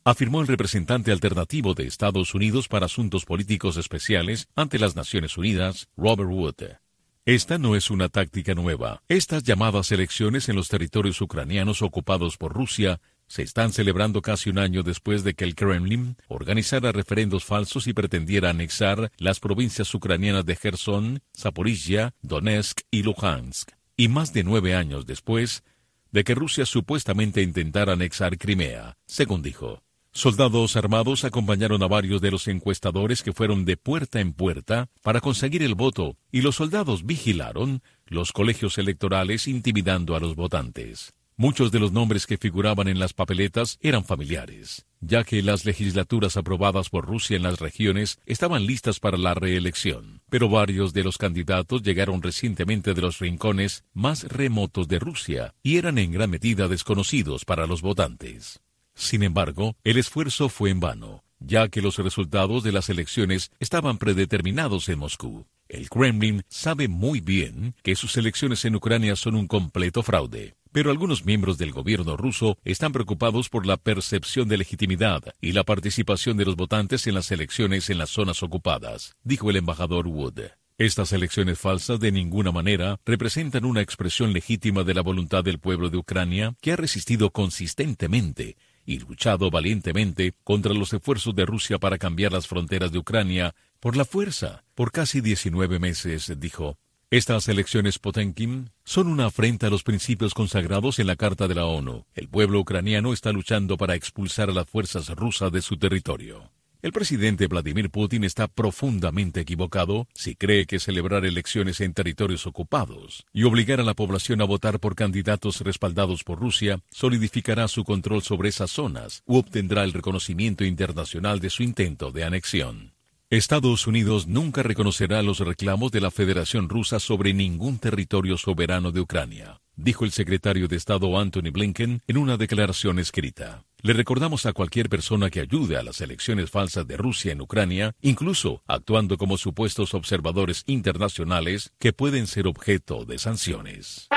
afirmó el representante alternativo de Estados Unidos para Asuntos Políticos Especiales ante las Naciones Unidas, Robert Wood. Esta no es una táctica nueva. Estas llamadas elecciones en los territorios ucranianos ocupados por Rusia se están celebrando casi un año después de que el Kremlin organizara referendos falsos y pretendiera anexar las provincias ucranianas de Gerson, Zaporizhia, Donetsk y Luhansk, y más de nueve años después de que Rusia supuestamente intentara anexar Crimea, según dijo. Soldados armados acompañaron a varios de los encuestadores que fueron de puerta en puerta para conseguir el voto, y los soldados vigilaron los colegios electorales intimidando a los votantes. Muchos de los nombres que figuraban en las papeletas eran familiares, ya que las legislaturas aprobadas por Rusia en las regiones estaban listas para la reelección, pero varios de los candidatos llegaron recientemente de los rincones más remotos de Rusia y eran en gran medida desconocidos para los votantes. Sin embargo, el esfuerzo fue en vano, ya que los resultados de las elecciones estaban predeterminados en Moscú. El Kremlin sabe muy bien que sus elecciones en Ucrania son un completo fraude, pero algunos miembros del gobierno ruso están preocupados por la percepción de legitimidad y la participación de los votantes en las elecciones en las zonas ocupadas, dijo el embajador Wood. Estas elecciones falsas de ninguna manera representan una expresión legítima de la voluntad del pueblo de Ucrania, que ha resistido consistentemente y luchado valientemente contra los esfuerzos de Rusia para cambiar las fronteras de Ucrania por la fuerza por casi diecinueve meses, dijo. Estas elecciones Potemkin son una afrenta a los principios consagrados en la Carta de la ONU. El pueblo ucraniano está luchando para expulsar a las fuerzas rusas de su territorio. El presidente Vladimir Putin está profundamente equivocado si cree que celebrar elecciones en territorios ocupados y obligar a la población a votar por candidatos respaldados por Rusia solidificará su control sobre esas zonas u obtendrá el reconocimiento internacional de su intento de anexión. Estados Unidos nunca reconocerá los reclamos de la Federación Rusa sobre ningún territorio soberano de Ucrania, dijo el secretario de Estado Antony Blinken en una declaración escrita. Le recordamos a cualquier persona que ayude a las elecciones falsas de Rusia en Ucrania, incluso actuando como supuestos observadores internacionales, que pueden ser objeto de sanciones.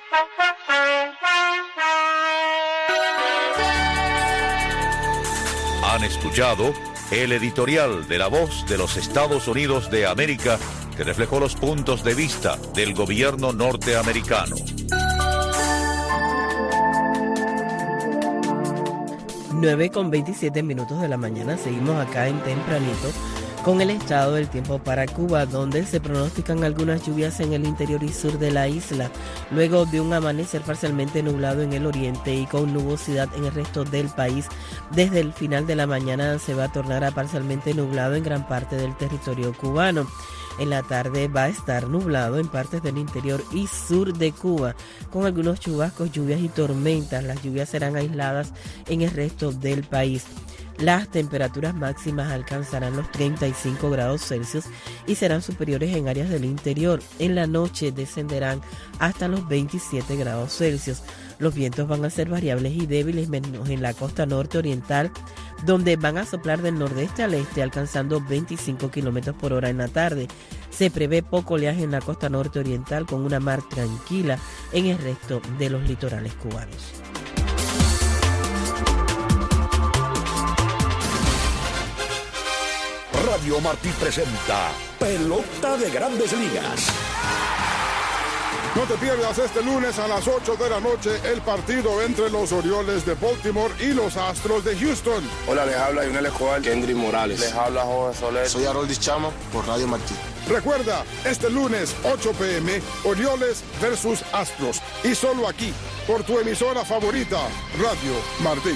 Han escuchado el editorial de La Voz de los Estados Unidos de América, que reflejó los puntos de vista del gobierno norteamericano. nueve con veintisiete minutos de la mañana, seguimos acá en Tempranito con el estado del tiempo para Cuba, donde se pronostican algunas lluvias en el interior y sur de la isla, luego de un amanecer parcialmente nublado en el oriente y con nubosidad en el resto del país. Desde el final de la mañana se va a tornar a parcialmente nublado en gran parte del territorio cubano. En la tarde va a estar nublado en partes del interior y sur de Cuba, con algunos chubascos, lluvias y tormentas. Las lluvias serán aisladas en el resto del país. Las temperaturas máximas alcanzarán los treinta y cinco grados Celsius y serán superiores en áreas del interior. En la noche descenderán hasta los veintisiete grados Celsius. Los vientos van a ser variables y débiles, menos en la costa norte oriental, donde van a soplar del nordeste al este, alcanzando veinticinco kilómetros por hora en la tarde. Se prevé poco oleaje en la costa norte oriental, con una mar tranquila en el resto de los litorales cubanos. Radio Martí presenta Pelota de Grandes Ligas. No te pierdas este lunes a las ocho de la noche el partido entre los Orioles de Baltimore y los Astros de Houston. Hola, les habla Yunel Escobar, Kendry Morales. Les habla Jorge Soler. Soy Haroldis Chamo por Radio Martí. Recuerda, este lunes ocho p.m. Orioles versus Astros. Y solo aquí, por tu emisora favorita, Radio Martí.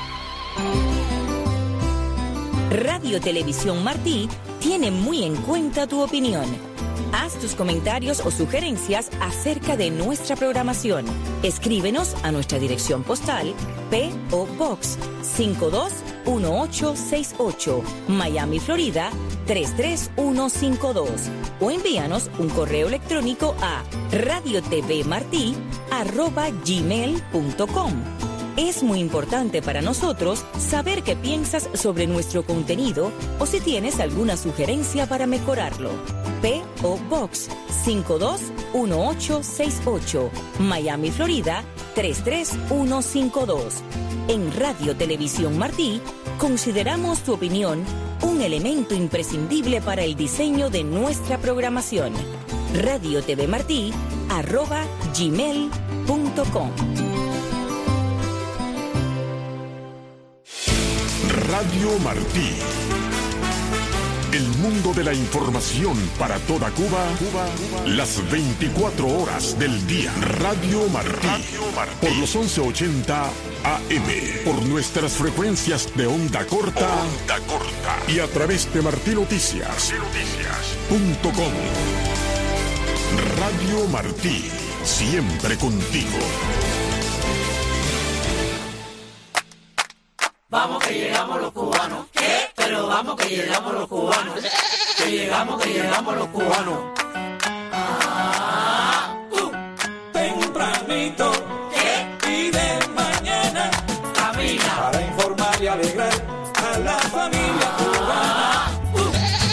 Radio Televisión Martí tiene muy en cuenta tu opinión. Haz tus comentarios o sugerencias acerca de nuestra programación. Escríbenos a nuestra dirección postal P O Box cinco dos uno ocho seis ocho, Miami, Florida tres tres uno cinco dos, o envíanos un correo electrónico a radiotvmartí arroba gmail punto com. Es muy importante para nosotros saber qué piensas sobre nuestro contenido o si tienes alguna sugerencia para mejorarlo. P O Box cinco dos uno ocho seis ocho, Miami, Florida tres tres uno cinco dos. En Radio Televisión Martí Consideramos tu opinión un elemento imprescindible para el diseño de nuestra programación. Radio T V Martí, arroba gmail punto com. Radio Martí. El mundo de la información para toda Cuba, Cuba, Cuba, las veinticuatro horas del día. Radio Martí, Radio Martí. Por los once ochenta A M, por nuestras frecuencias de onda corta, onda corta y a través de martí noticias punto com. Radio Martí, siempre contigo. Vamos que llegamos los cubanos. ¿Qué? Pero vamos que llegamos los cubanos. Que llegamos, que llegamos los cubanos. Ah, uh, tempranito. ¿Qué? Y de mañana camina para informar y alegrar a la familia cubana. Uh.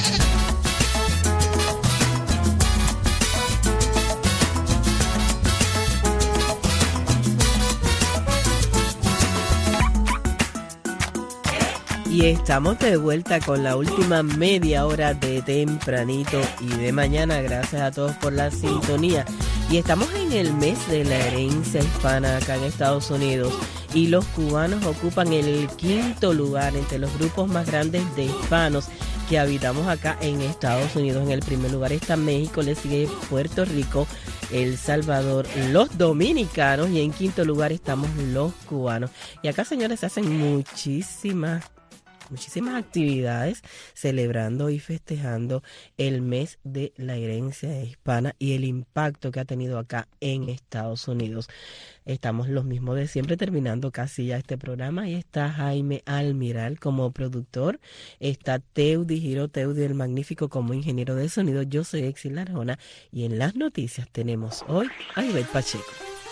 Y estamos de vuelta con la última media hora de tempranito y de mañana. Gracias a todos por la sintonía. Y estamos en el mes de la herencia hispana acá en Estados Unidos. Y los cubanos ocupan el quinto lugar entre los grupos más grandes de hispanos que habitamos acá en Estados Unidos. En el primer lugar está México, le sigue Puerto Rico, El Salvador, los dominicanos y en quinto lugar estamos los cubanos. Y acá, señores, se hacen muchísimas muchísimas actividades celebrando y festejando el mes de la herencia hispana y el impacto que ha tenido acá en Estados Unidos. Estamos los mismos de siempre, terminando casi ya este programa, y está Jaime Almiral como productor, está Teudi Giro, Teudi el Magnífico como ingeniero de sonido. Yo soy Exil Arjona y en las noticias tenemos hoy a Ivette Pacheco.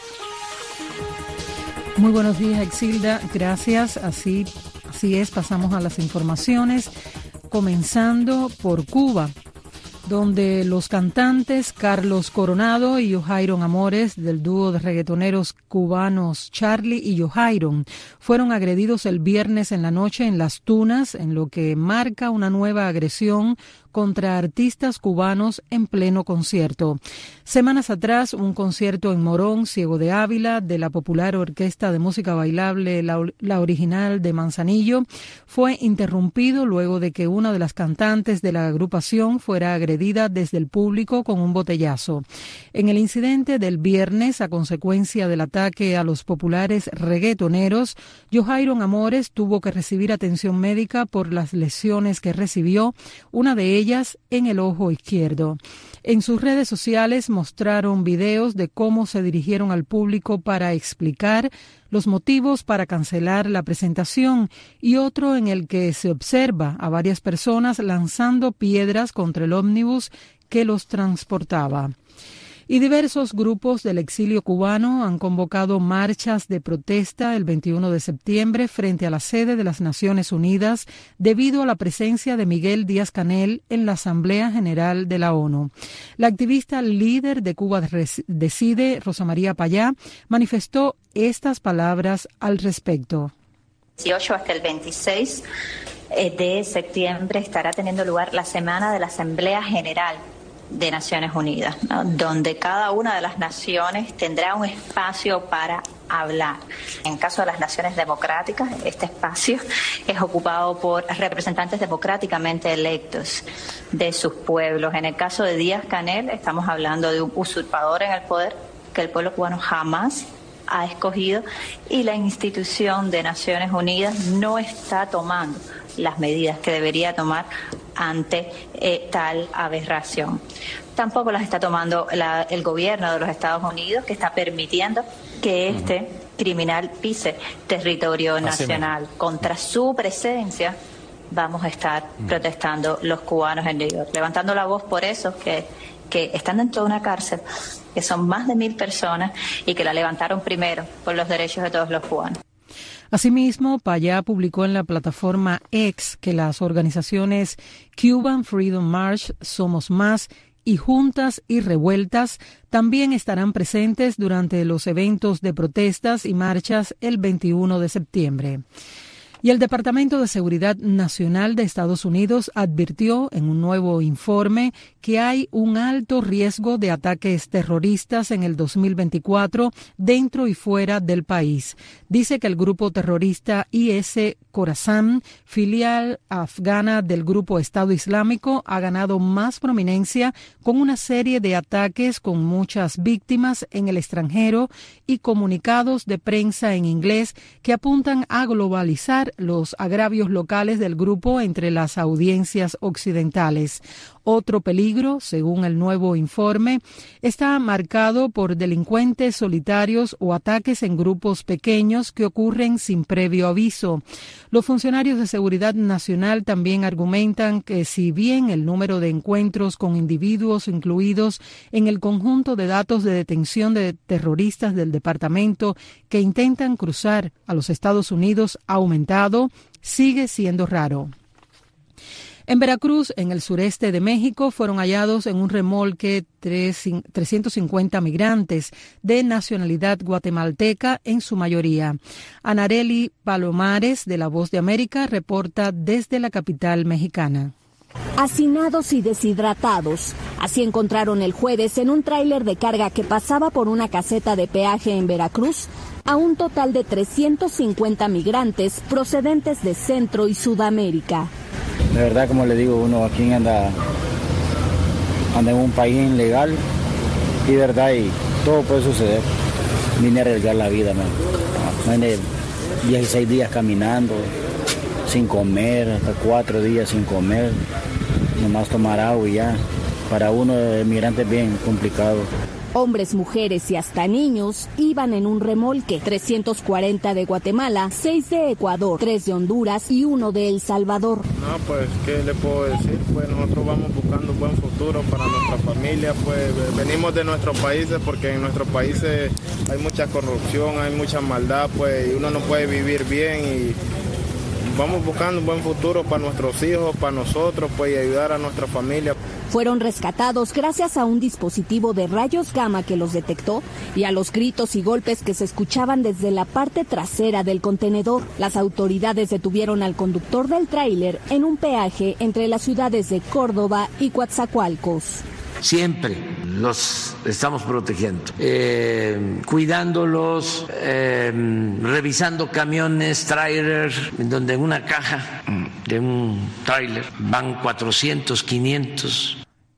Muy buenos días, Exilda, gracias. Así Así es, pasamos a las informaciones, comenzando por Cuba, donde los cantantes Carlos Coronado y Yohairon Amores, del dúo de reggaetoneros cubanos Charlie y Yohairon, fueron agredidos el viernes en la noche en Las Tunas, en lo que marca una nueva agresión contra artistas cubanos en pleno concierto. Semanas atrás, un concierto en Morón, Ciego de Ávila, de la popular orquesta de música bailable La, la Original de Manzanillo, fue interrumpido luego de que una de las cantantes de la agrupación fuera agredida desde el público con un botellazo. En el incidente del viernes, a consecuencia del ataque a los populares reggaetoneros, Yohairon Amores tuvo que recibir atención médica por las lesiones que recibió, una de ellas ellas en el ojo izquierdo. En sus redes sociales mostraron videos de cómo se dirigieron al público para explicar los motivos para cancelar la presentación y otro en el que se observa a varias personas lanzando piedras contra el ómnibus que los transportaba. Y diversos grupos del exilio cubano han convocado marchas de protesta el veintiuno de septiembre frente a la sede de las Naciones Unidas debido a la presencia de Miguel Díaz-Canel en la Asamblea General de la ONU. La activista líder de Cuba Decide, Rosa María Payá, manifestó estas palabras al respecto. dieciocho hasta el veintiséis de septiembre estará teniendo lugar la Semana de la Asamblea General de Naciones Unidas, ¿no? Donde cada una de las naciones tendrá un espacio para hablar. En caso de las naciones democráticas, este espacio es ocupado por representantes democráticamente electos de sus pueblos. En el caso de Díaz-Canel, estamos hablando de un usurpador en el poder que el pueblo cubano jamás ha escogido, y la institución de Naciones Unidas no está tomando las medidas que debería tomar ante eh, tal aberración. Tampoco las está tomando la, el gobierno de los Estados Unidos, que está permitiendo que este uh-huh. criminal pise territorio Así nacional. Mismo. Contra su presencia vamos a estar uh-huh. protestando los cubanos en New York, levantando la voz por esos que, que están dentro de una cárcel, que son más de mil personas y que la levantaron primero por los derechos de todos los cubanos. Asimismo, Payá publicó en la plataforma X que las organizaciones Cuban Freedom March, Somos Más y Juntas y Revueltas también estarán presentes durante los eventos de protestas y marchas el veintiuno de septiembre. Y el Departamento de Seguridad Nacional de Estados Unidos advirtió en un nuevo informe que hay un alto riesgo de ataques terroristas en el dos mil veinticuatro dentro y fuera del país. Dice que el grupo terrorista I S Khorasan, filial afgana del grupo Estado Islámico, ha ganado más prominencia con una serie de ataques con muchas víctimas en el extranjero y comunicados de prensa en inglés que apuntan a globalizar los agravios locales del grupo entre las audiencias occidentales. Otro peligro, según el nuevo informe, está marcado por delincuentes solitarios o ataques en grupos pequeños que ocurren sin previo aviso. Los funcionarios de seguridad nacional también argumentan que si bien el número de encuentros con individuos incluidos en el conjunto de datos de detención de terroristas del departamento que intentan cruzar a los Estados Unidos ha aumentado, sigue siendo raro. En Veracruz, en el sureste de México, fueron hallados en un remolque trescientos cincuenta migrantes de nacionalidad guatemalteca en su mayoría. Anareli Palomares, de La Voz de América, reporta desde la capital mexicana. Hacinados y deshidratados. Así encontraron el jueves en un tráiler de carga que pasaba por una caseta de peaje en Veracruz a un total de trescientos cincuenta migrantes procedentes de Centro y Sudamérica. De verdad, como le digo, uno aquí anda, anda en un país ilegal y verdad, y todo puede suceder. Vine a arriesgar la vida, man. Vine dieciséis días caminando, sin comer, hasta cuatro días sin comer, nomás tomar agua y ya. Para uno, el migrante es bien complicado. Hombres, mujeres y hasta niños iban en un remolque. trescientos cuarenta de Guatemala, seis de Ecuador, tres de Honduras y uno de El Salvador. No, pues, ¿qué le puedo decir? Pues nosotros vamos buscando un buen futuro para nuestra familia. Pues venimos de nuestros países porque en nuestros países hay mucha corrupción, hay mucha maldad, pues y uno no puede vivir bien y vamos buscando un buen futuro para nuestros hijos, para nosotros, pues y ayudar a nuestra familia. Fueron rescatados gracias a un dispositivo de rayos gamma que los detectó y a los gritos y golpes que se escuchaban desde la parte trasera del contenedor. Las autoridades detuvieron al conductor del tráiler en un peaje entre las ciudades de Córdoba y Coatzacoalcos. Siempre los estamos protegiendo, eh, cuidándolos, eh, revisando camiones, trailers, donde en una caja de un trailer van cuatrocientos, quinientos.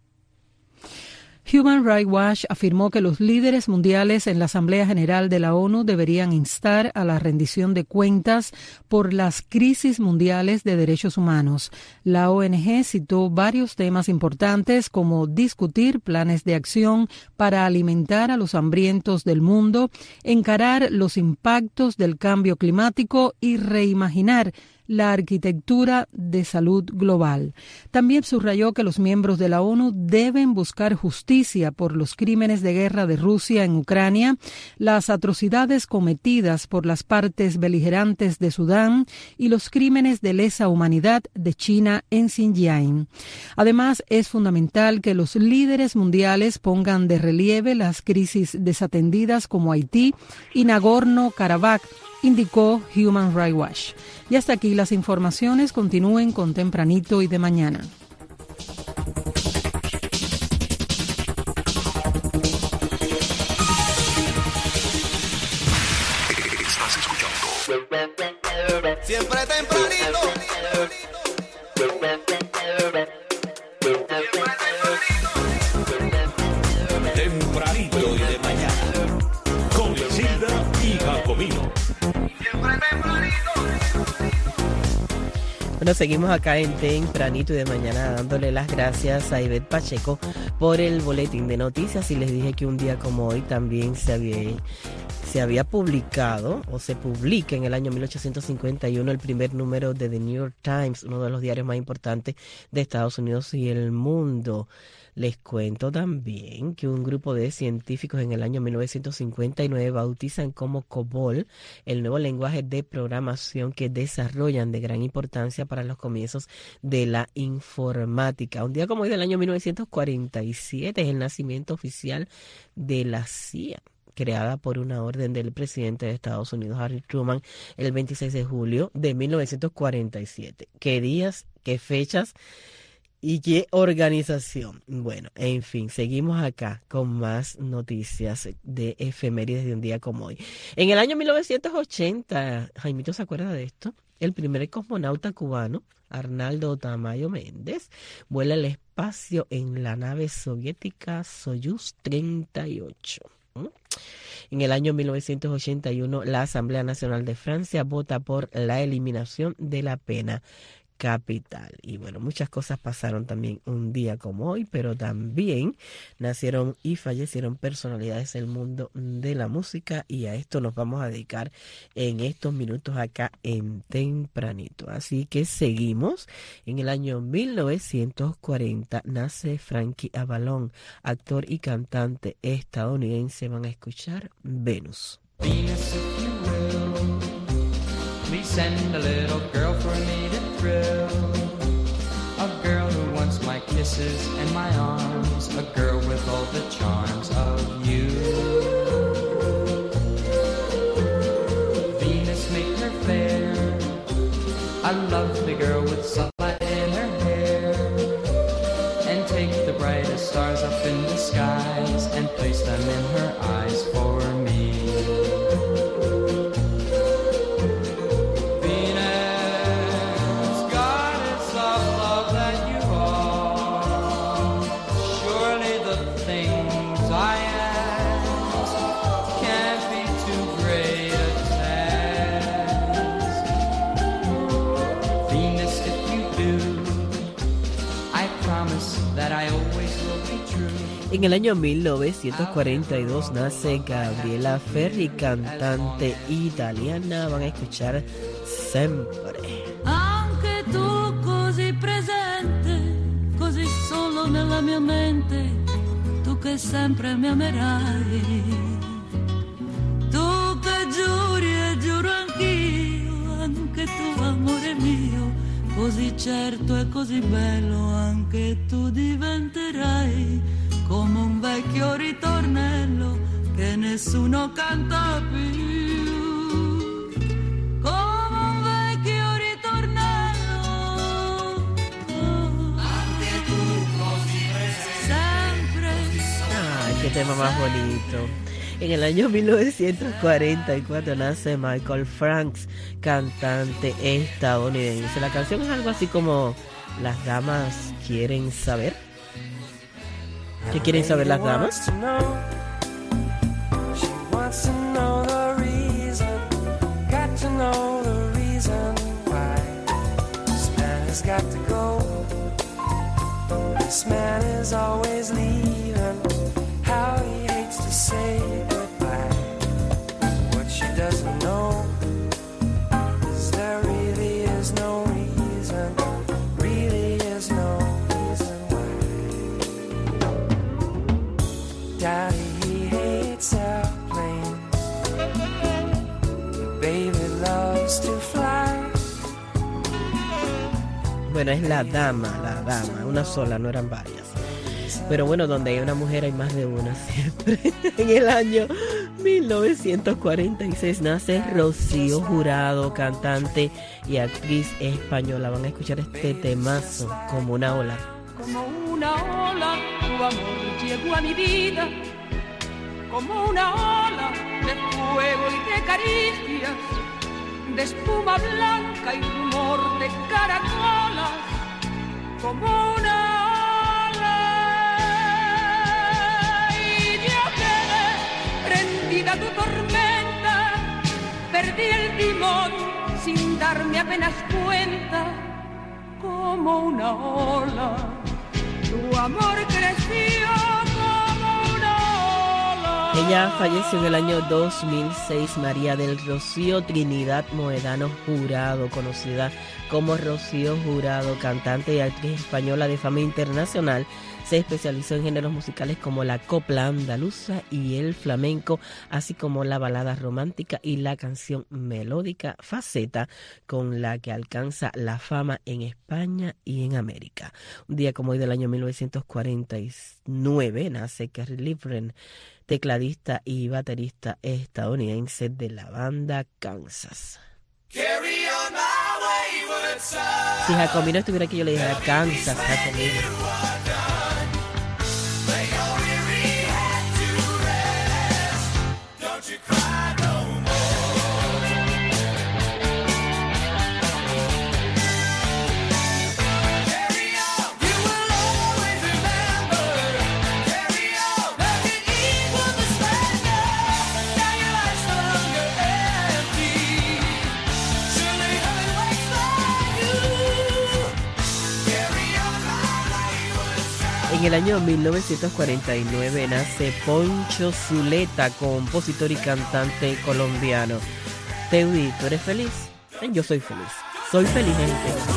Human Rights Watch afirmó que los líderes mundiales en la Asamblea General de la ONU deberían instar a la rendición de cuentas por las crisis mundiales de derechos humanos. La O N G citó varios temas importantes como discutir planes de acción para alimentar a los hambrientos del mundo, encarar los impactos del cambio climático y reimaginar la arquitectura de salud global. También subrayó que los miembros de la ONU deben buscar justicia por los crímenes de guerra de Rusia en Ucrania, las atrocidades cometidas por las partes beligerantes de Sudán y los crímenes de lesa humanidad de China en Xinjiang. Además, es fundamental que los líderes mundiales pongan de relieve las crisis desatendidas como Haití y Nagorno-Karabaj, indicó Human Rights Watch. Y hasta aquí las informaciones. Continúen con Tempranito y de Mañana. Estás escuchando siempre tempranito. Tempranito y de mañana. Con Isilda y Jacobino. Bueno, seguimos acá en Tempranito y de Mañana dándole las gracias a Ivette Pacheco por el boletín de noticias. Y les dije que un día como hoy también se había, se había publicado o se publica en el año mil ochocientos cincuenta y uno el primer número de The New York Times, uno de los diarios más importantes de Estados Unidos y el mundo. Les cuento también que un grupo de científicos en el año mil novecientos cincuenta y nueve bautizan como COBOL el nuevo lenguaje de programación que desarrollan de gran importancia para los comienzos de la informática. Un día como hoy del año mil novecientos cuarenta y siete es el nacimiento oficial de la C I A. creada por una orden del presidente de Estados Unidos, Harry Truman, el veintiséis de julio de mil novecientos cuarenta y siete. ¿Qué días, qué fechas y qué organización? Bueno, en fin, seguimos acá con más noticias de efemérides de un día como hoy. En el año mil novecientos ochenta, Jaimito, ¿se acuerda de esto? El primer cosmonauta cubano, Arnaldo Tamayo Méndez, vuela al espacio en la nave soviética Soyuz treinta y ocho. En el año mil novecientos ochenta y uno, la Asamblea Nacional de Francia vota por la eliminación de la pena capital. Y bueno, muchas cosas pasaron también un día como hoy, pero también nacieron y fallecieron personalidades del mundo de la música, y a esto nos vamos a dedicar en estos minutos acá en Tempranito. Así que seguimos. En el año mil novecientos cuarenta nace Frankie Avalon, actor y cantante estadounidense. Van a escuchar Venus. Venus, if you will, please send a little girl for me to thrill. A girl who wants my kisses and my arms, a girl with all the charms of you. Venus, make her fair, a lovely girl with sunlight in her hair, and take the brightest stars up in the skies and place them in her eyes for me. En el año mil novecientos cuarenta y dos nace Gabriela Ferri, cantante italiana. Van a escuchar Sempre. Anche tu così presente, così solo nella mia mente, tu che sempre mi amerai, tu che giuri e giuro anch'io, anche tu amore mio, così certo e così bello, anche tu diventerai come un vecchio ritornello che nessuno canta più, come un vecchio ritornello, oh, anche tu così sempre. Ay, qué tema más bonito. En el año mil novecientos cuarenta y cuatro nace Michael Franks, cantante estadounidense. La canción es algo así como Las damas quieren saber. ¿Qué quieren saber las damas? Bueno, es la dama, la dama, una sola, no eran varias. Pero bueno, donde hay una mujer hay más de una siempre. En el año mil novecientos cuarenta y seis nace Rocío Jurado, cantante y actriz española. Van a escuchar este temazo, Como una ola. Como una ola, tu amor llegó a mi vida, como una ola de fuego y de caricias, de espuma blanca y rumor de caracolas, como una ola. Y yo quedé rendida a tu tormenta, perdí el timón sin darme apenas cuenta, como una ola. Tu amor creció como una ola. Ella falleció en el año dos mil seis, María del Rocío Trinidad Moedano Jurado, conocida como Rocío Jurado, cantante y actriz española de fama internacional, Se especializó en géneros musicales como la copla andaluza y el flamenco, así como la balada romántica y la canción melódica, faceta con la que alcanza la fama en España y en América. Un día como hoy del año mil novecientos cuarenta y nueve nace Kerry Livgren, tecladista y baterista estadounidense de la banda Kansas. Si Jacomino estuviera aquí, yo le dijera Kansas, Jacomino. En el año mil novecientos cuarenta y nueve nace Poncho Zuleta, compositor y cantante colombiano. Teudi, ¿tú eres feliz? Yo soy feliz. Soy feliz, gente.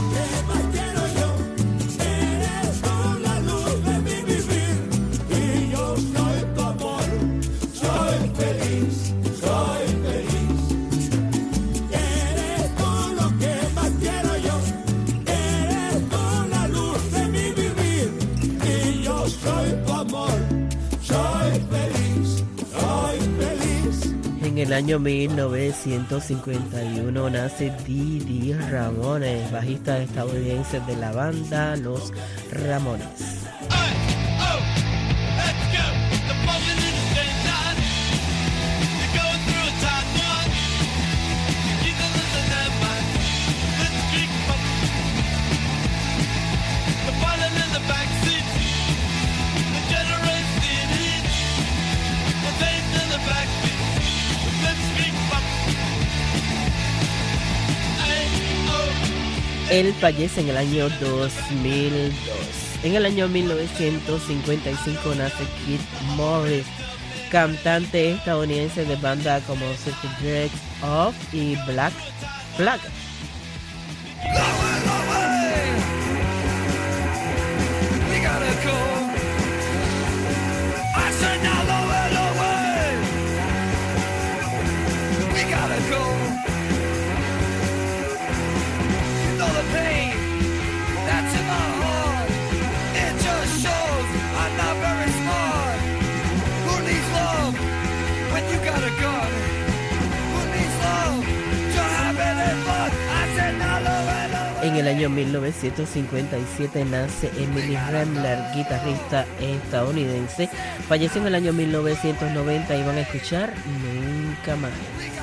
En el año mil novecientos cincuenta y uno nace Didi Ramones, bajista estadounidense de la banda Los Ramones. Él fallece en el año dos mil dos. En el año mil novecientos cincuenta y cinco nace Keith Morris, cantante estadounidense de bandas como Secret of y Black Flag. En el año mil novecientos cincuenta y siete nace Emily Remler, guitarrista estadounidense. Falleció en el año mil novecientos noventa y van a escuchar Nunca Más.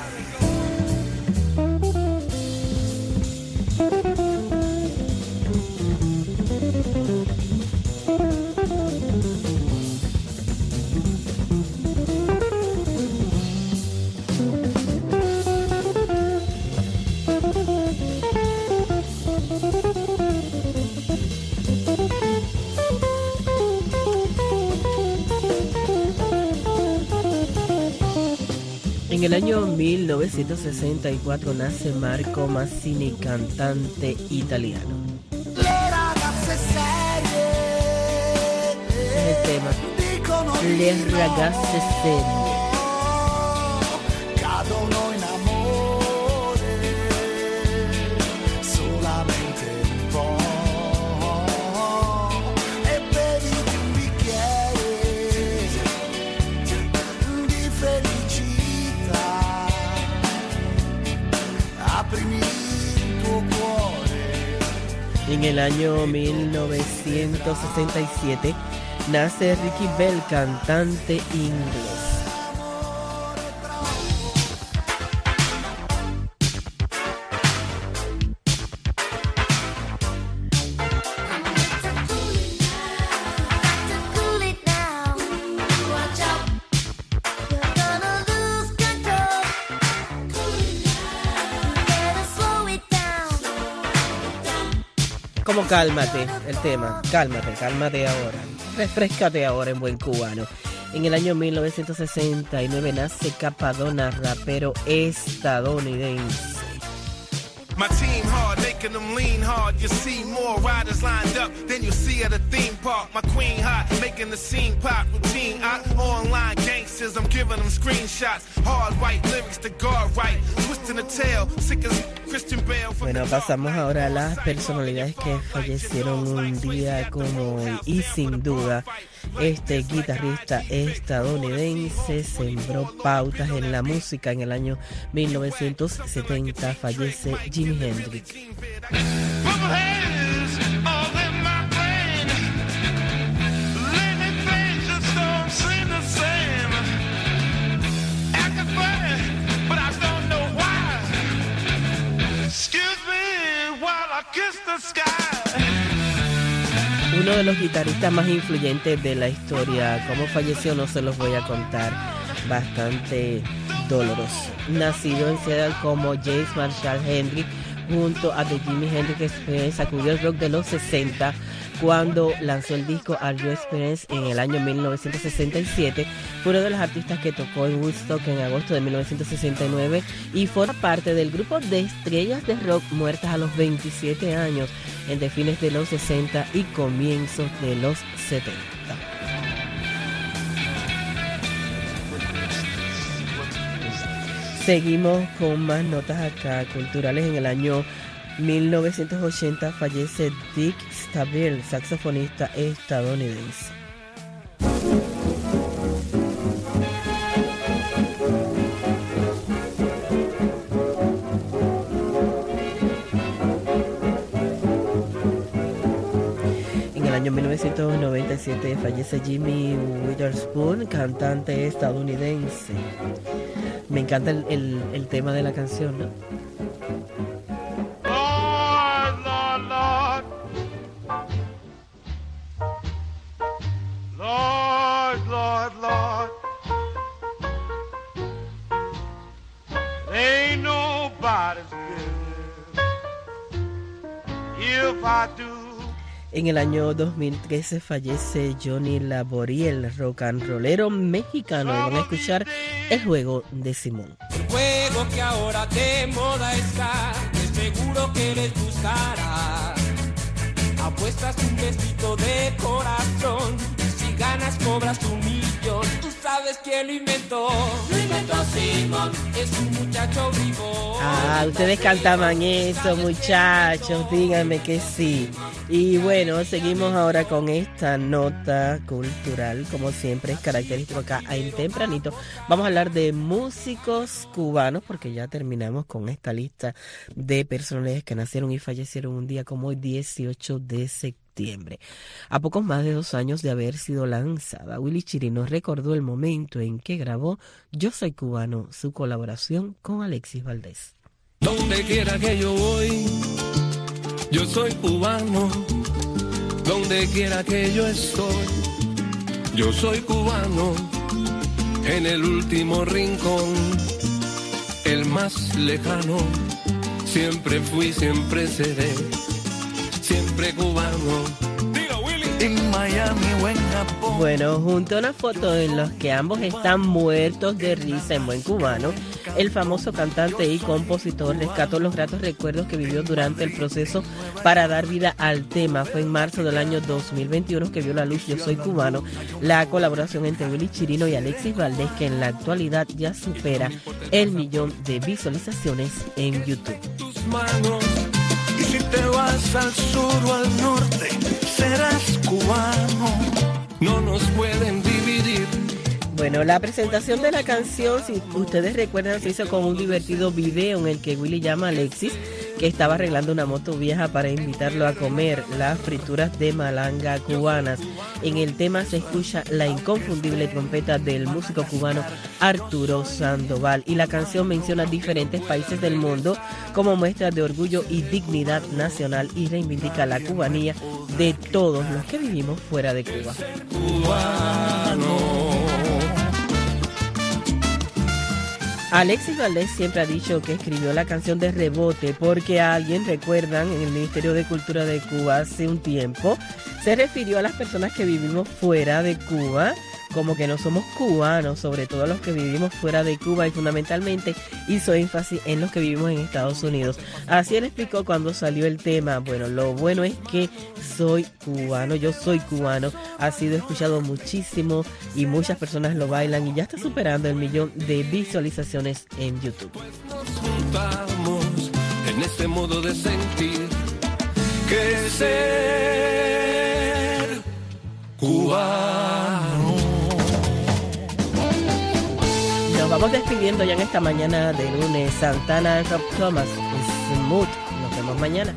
En el año mil novecientos sesenta y cuatro nace Marco Mazzini, cantante italiano. Es el tema Le ragazze serie. En el año mil novecientos sesenta y siete nace Ricky Bell, cantante inglés. Como cálmate, el tema, cálmate, cálmate ahora, refrescate ahora en buen cubano. En el año mil novecientos sesenta y nueve nace Capadonna, rapero estadounidense. My team hard, making them lean hard. You see more riders lined up than you see at a theme park. My queen hot, making the scene pop. Routine out, online gangsters, I'm giving them screenshots. Hard white lyrics to guard right. Twisting the tail, sick as Christian Bale. Bueno, pasamos ahora a las personalidades que fallecieron un día como hoy. Y sin duda, este guitarrista estadounidense sembró pautas en la música. En el año mil novecientos setenta fallece Jimi Hendrix. Uno de los guitarristas más influyentes de la historia. Cómo falleció no se los voy a contar. Bastante doloroso. Nacido en Seattle como James Marshall Hendrix, junto a The Jimi Hendrix Experience, sacudió el rock de los sesenta cuando lanzó el disco Are You Experience en el año mil novecientos sesenta y siete. Fue uno de los artistas que tocó en Woodstock en agosto de mil novecientos sesenta y nueve y forma parte del grupo de estrellas de rock muertas a los veintisiete años entre fines de los sesenta y comienzos de los setenta. Seguimos con más notas acá culturales. En el año mil novecientos ochenta fallece Dick Stabile, saxofonista estadounidense. En el año mil novecientos noventa y siete fallece Jimmy Witherspoon, cantante estadounidense. Me encanta el, el, el tema de la canción, ¿no? Lord, Lord, Lord, Lord, Lord, ain't nobody's business if I do. En el año dos mil trece fallece Johnny Laboriel, el rock and rollero mexicano. Y van a escuchar El Juego de Simón. El juego que ahora de moda está, de seguro que les gustará. Apuestas un besito de corazón, si ganas cobras un millón. Tú sabes quién lo inventó. Lo inventó Simón, es un muchacho vivo. Ah, ustedes cantaban eso, muchachos, díganme que sí. Y bueno, seguimos ahora con esta nota cultural, como siempre es característico acá en Tempranito. Vamos a hablar de músicos cubanos, porque ya terminamos con esta lista de personalidades que nacieron y fallecieron un día como hoy, dieciocho de septiembre. A pocos más de dos años de haber sido lanzada, Willy Chirino recordó el momento en que grabó Yo Soy Cubano, su colaboración con Alexis Valdés. Donde quiera que yo voy, yo soy cubano. Donde quiera que yo estoy, yo soy cubano. En el último rincón, el más lejano, siempre fui, siempre seré, siempre cubano. En Miami o en Japón. Bueno, junto a una foto en los que ambos están muertos de risa en buen cubano, el famoso cantante y compositor rescató los gratos recuerdos que vivió durante el proceso para dar vida al tema. Fue en marzo del año dos mil veintiuno que vio la luz Yo Soy Cubano, la colaboración entre Willy Chirino y Alexis Valdés, que en la actualidad ya supera el millón de visualizaciones en YouTube. Tus manos, y si te vas al sur o al norte, serás cubano. No nos pueden dividir. Bueno, la presentación de la canción, si ustedes recuerdan, se hizo con un divertido video en el que Willy llama a Alexis, que estaba arreglando una moto vieja, para invitarlo a comer las frituras de malanga cubanas. En el tema se escucha la inconfundible trompeta del músico cubano Arturo Sandoval, y la canción menciona diferentes países del mundo como muestra de orgullo y dignidad nacional, y reivindica la cubanía de todos los que vivimos fuera de Cuba. Cubano. Alexis Valdés siempre ha dicho que escribió la canción de rebote porque alguien, recuerdan, en el Ministerio de Cultura de Cuba hace un tiempo, se refirió a las personas que vivimos fuera de Cuba como que no somos cubanos, sobre todo los que vivimos fuera de Cuba, y fundamentalmente hizo énfasis en los que vivimos en Estados Unidos. Así él explicó cuando salió el tema. Bueno, lo bueno es que soy cubano, yo soy cubano, ha sido escuchado muchísimo y muchas personas lo bailan y ya está superando el millón de visualizaciones en YouTube. Nos juntamos en este modo de sentir que es ser cubano. Nos vamos despidiendo ya en esta mañana de lunes. Santana, Rob Thomas, Smooth. Nos vemos mañana.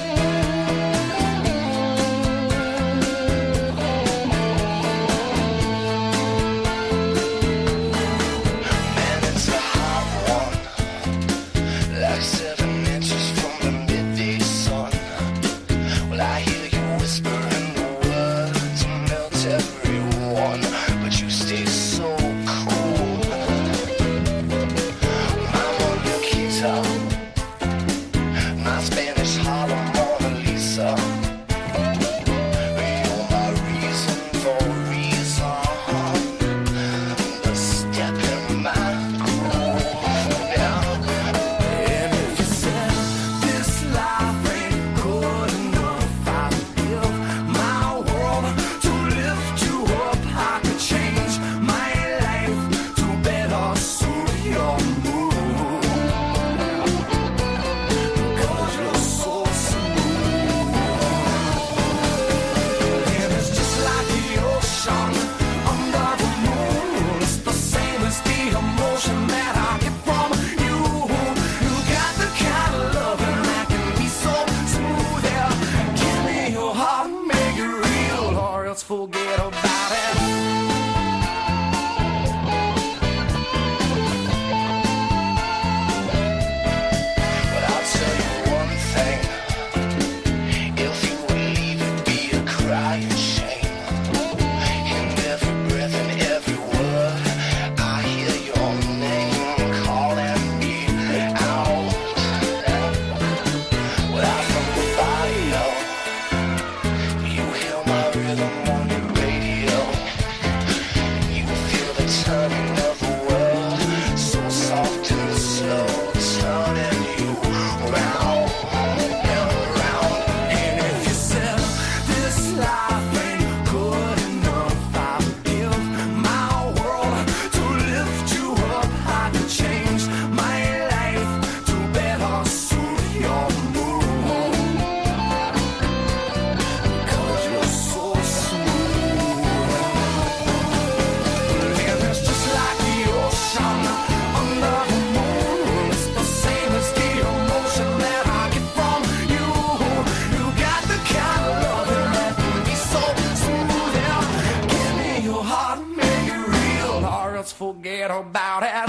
Forget about it. But I'll tell you one thing. If you would leave it be a crying shame. In every breath and every word I hear your name calling me out. Without from the bio, you hear my rhythm. Forget about it.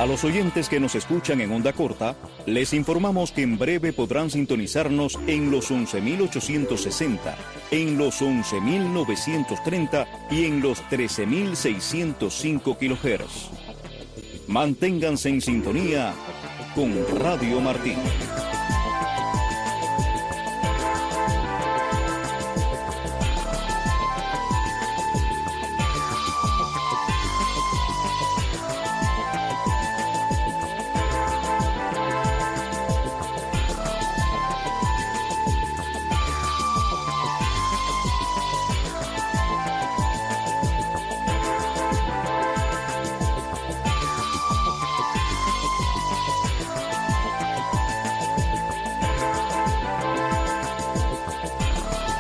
A los oyentes que nos escuchan en onda corta, les informamos que en breve podrán sintonizarnos en los once mil ochocientos sesenta, en los once mil novecientos treinta y en los trece mil seiscientos cinco kilohertz. Manténganse en sintonía con Radio Martí.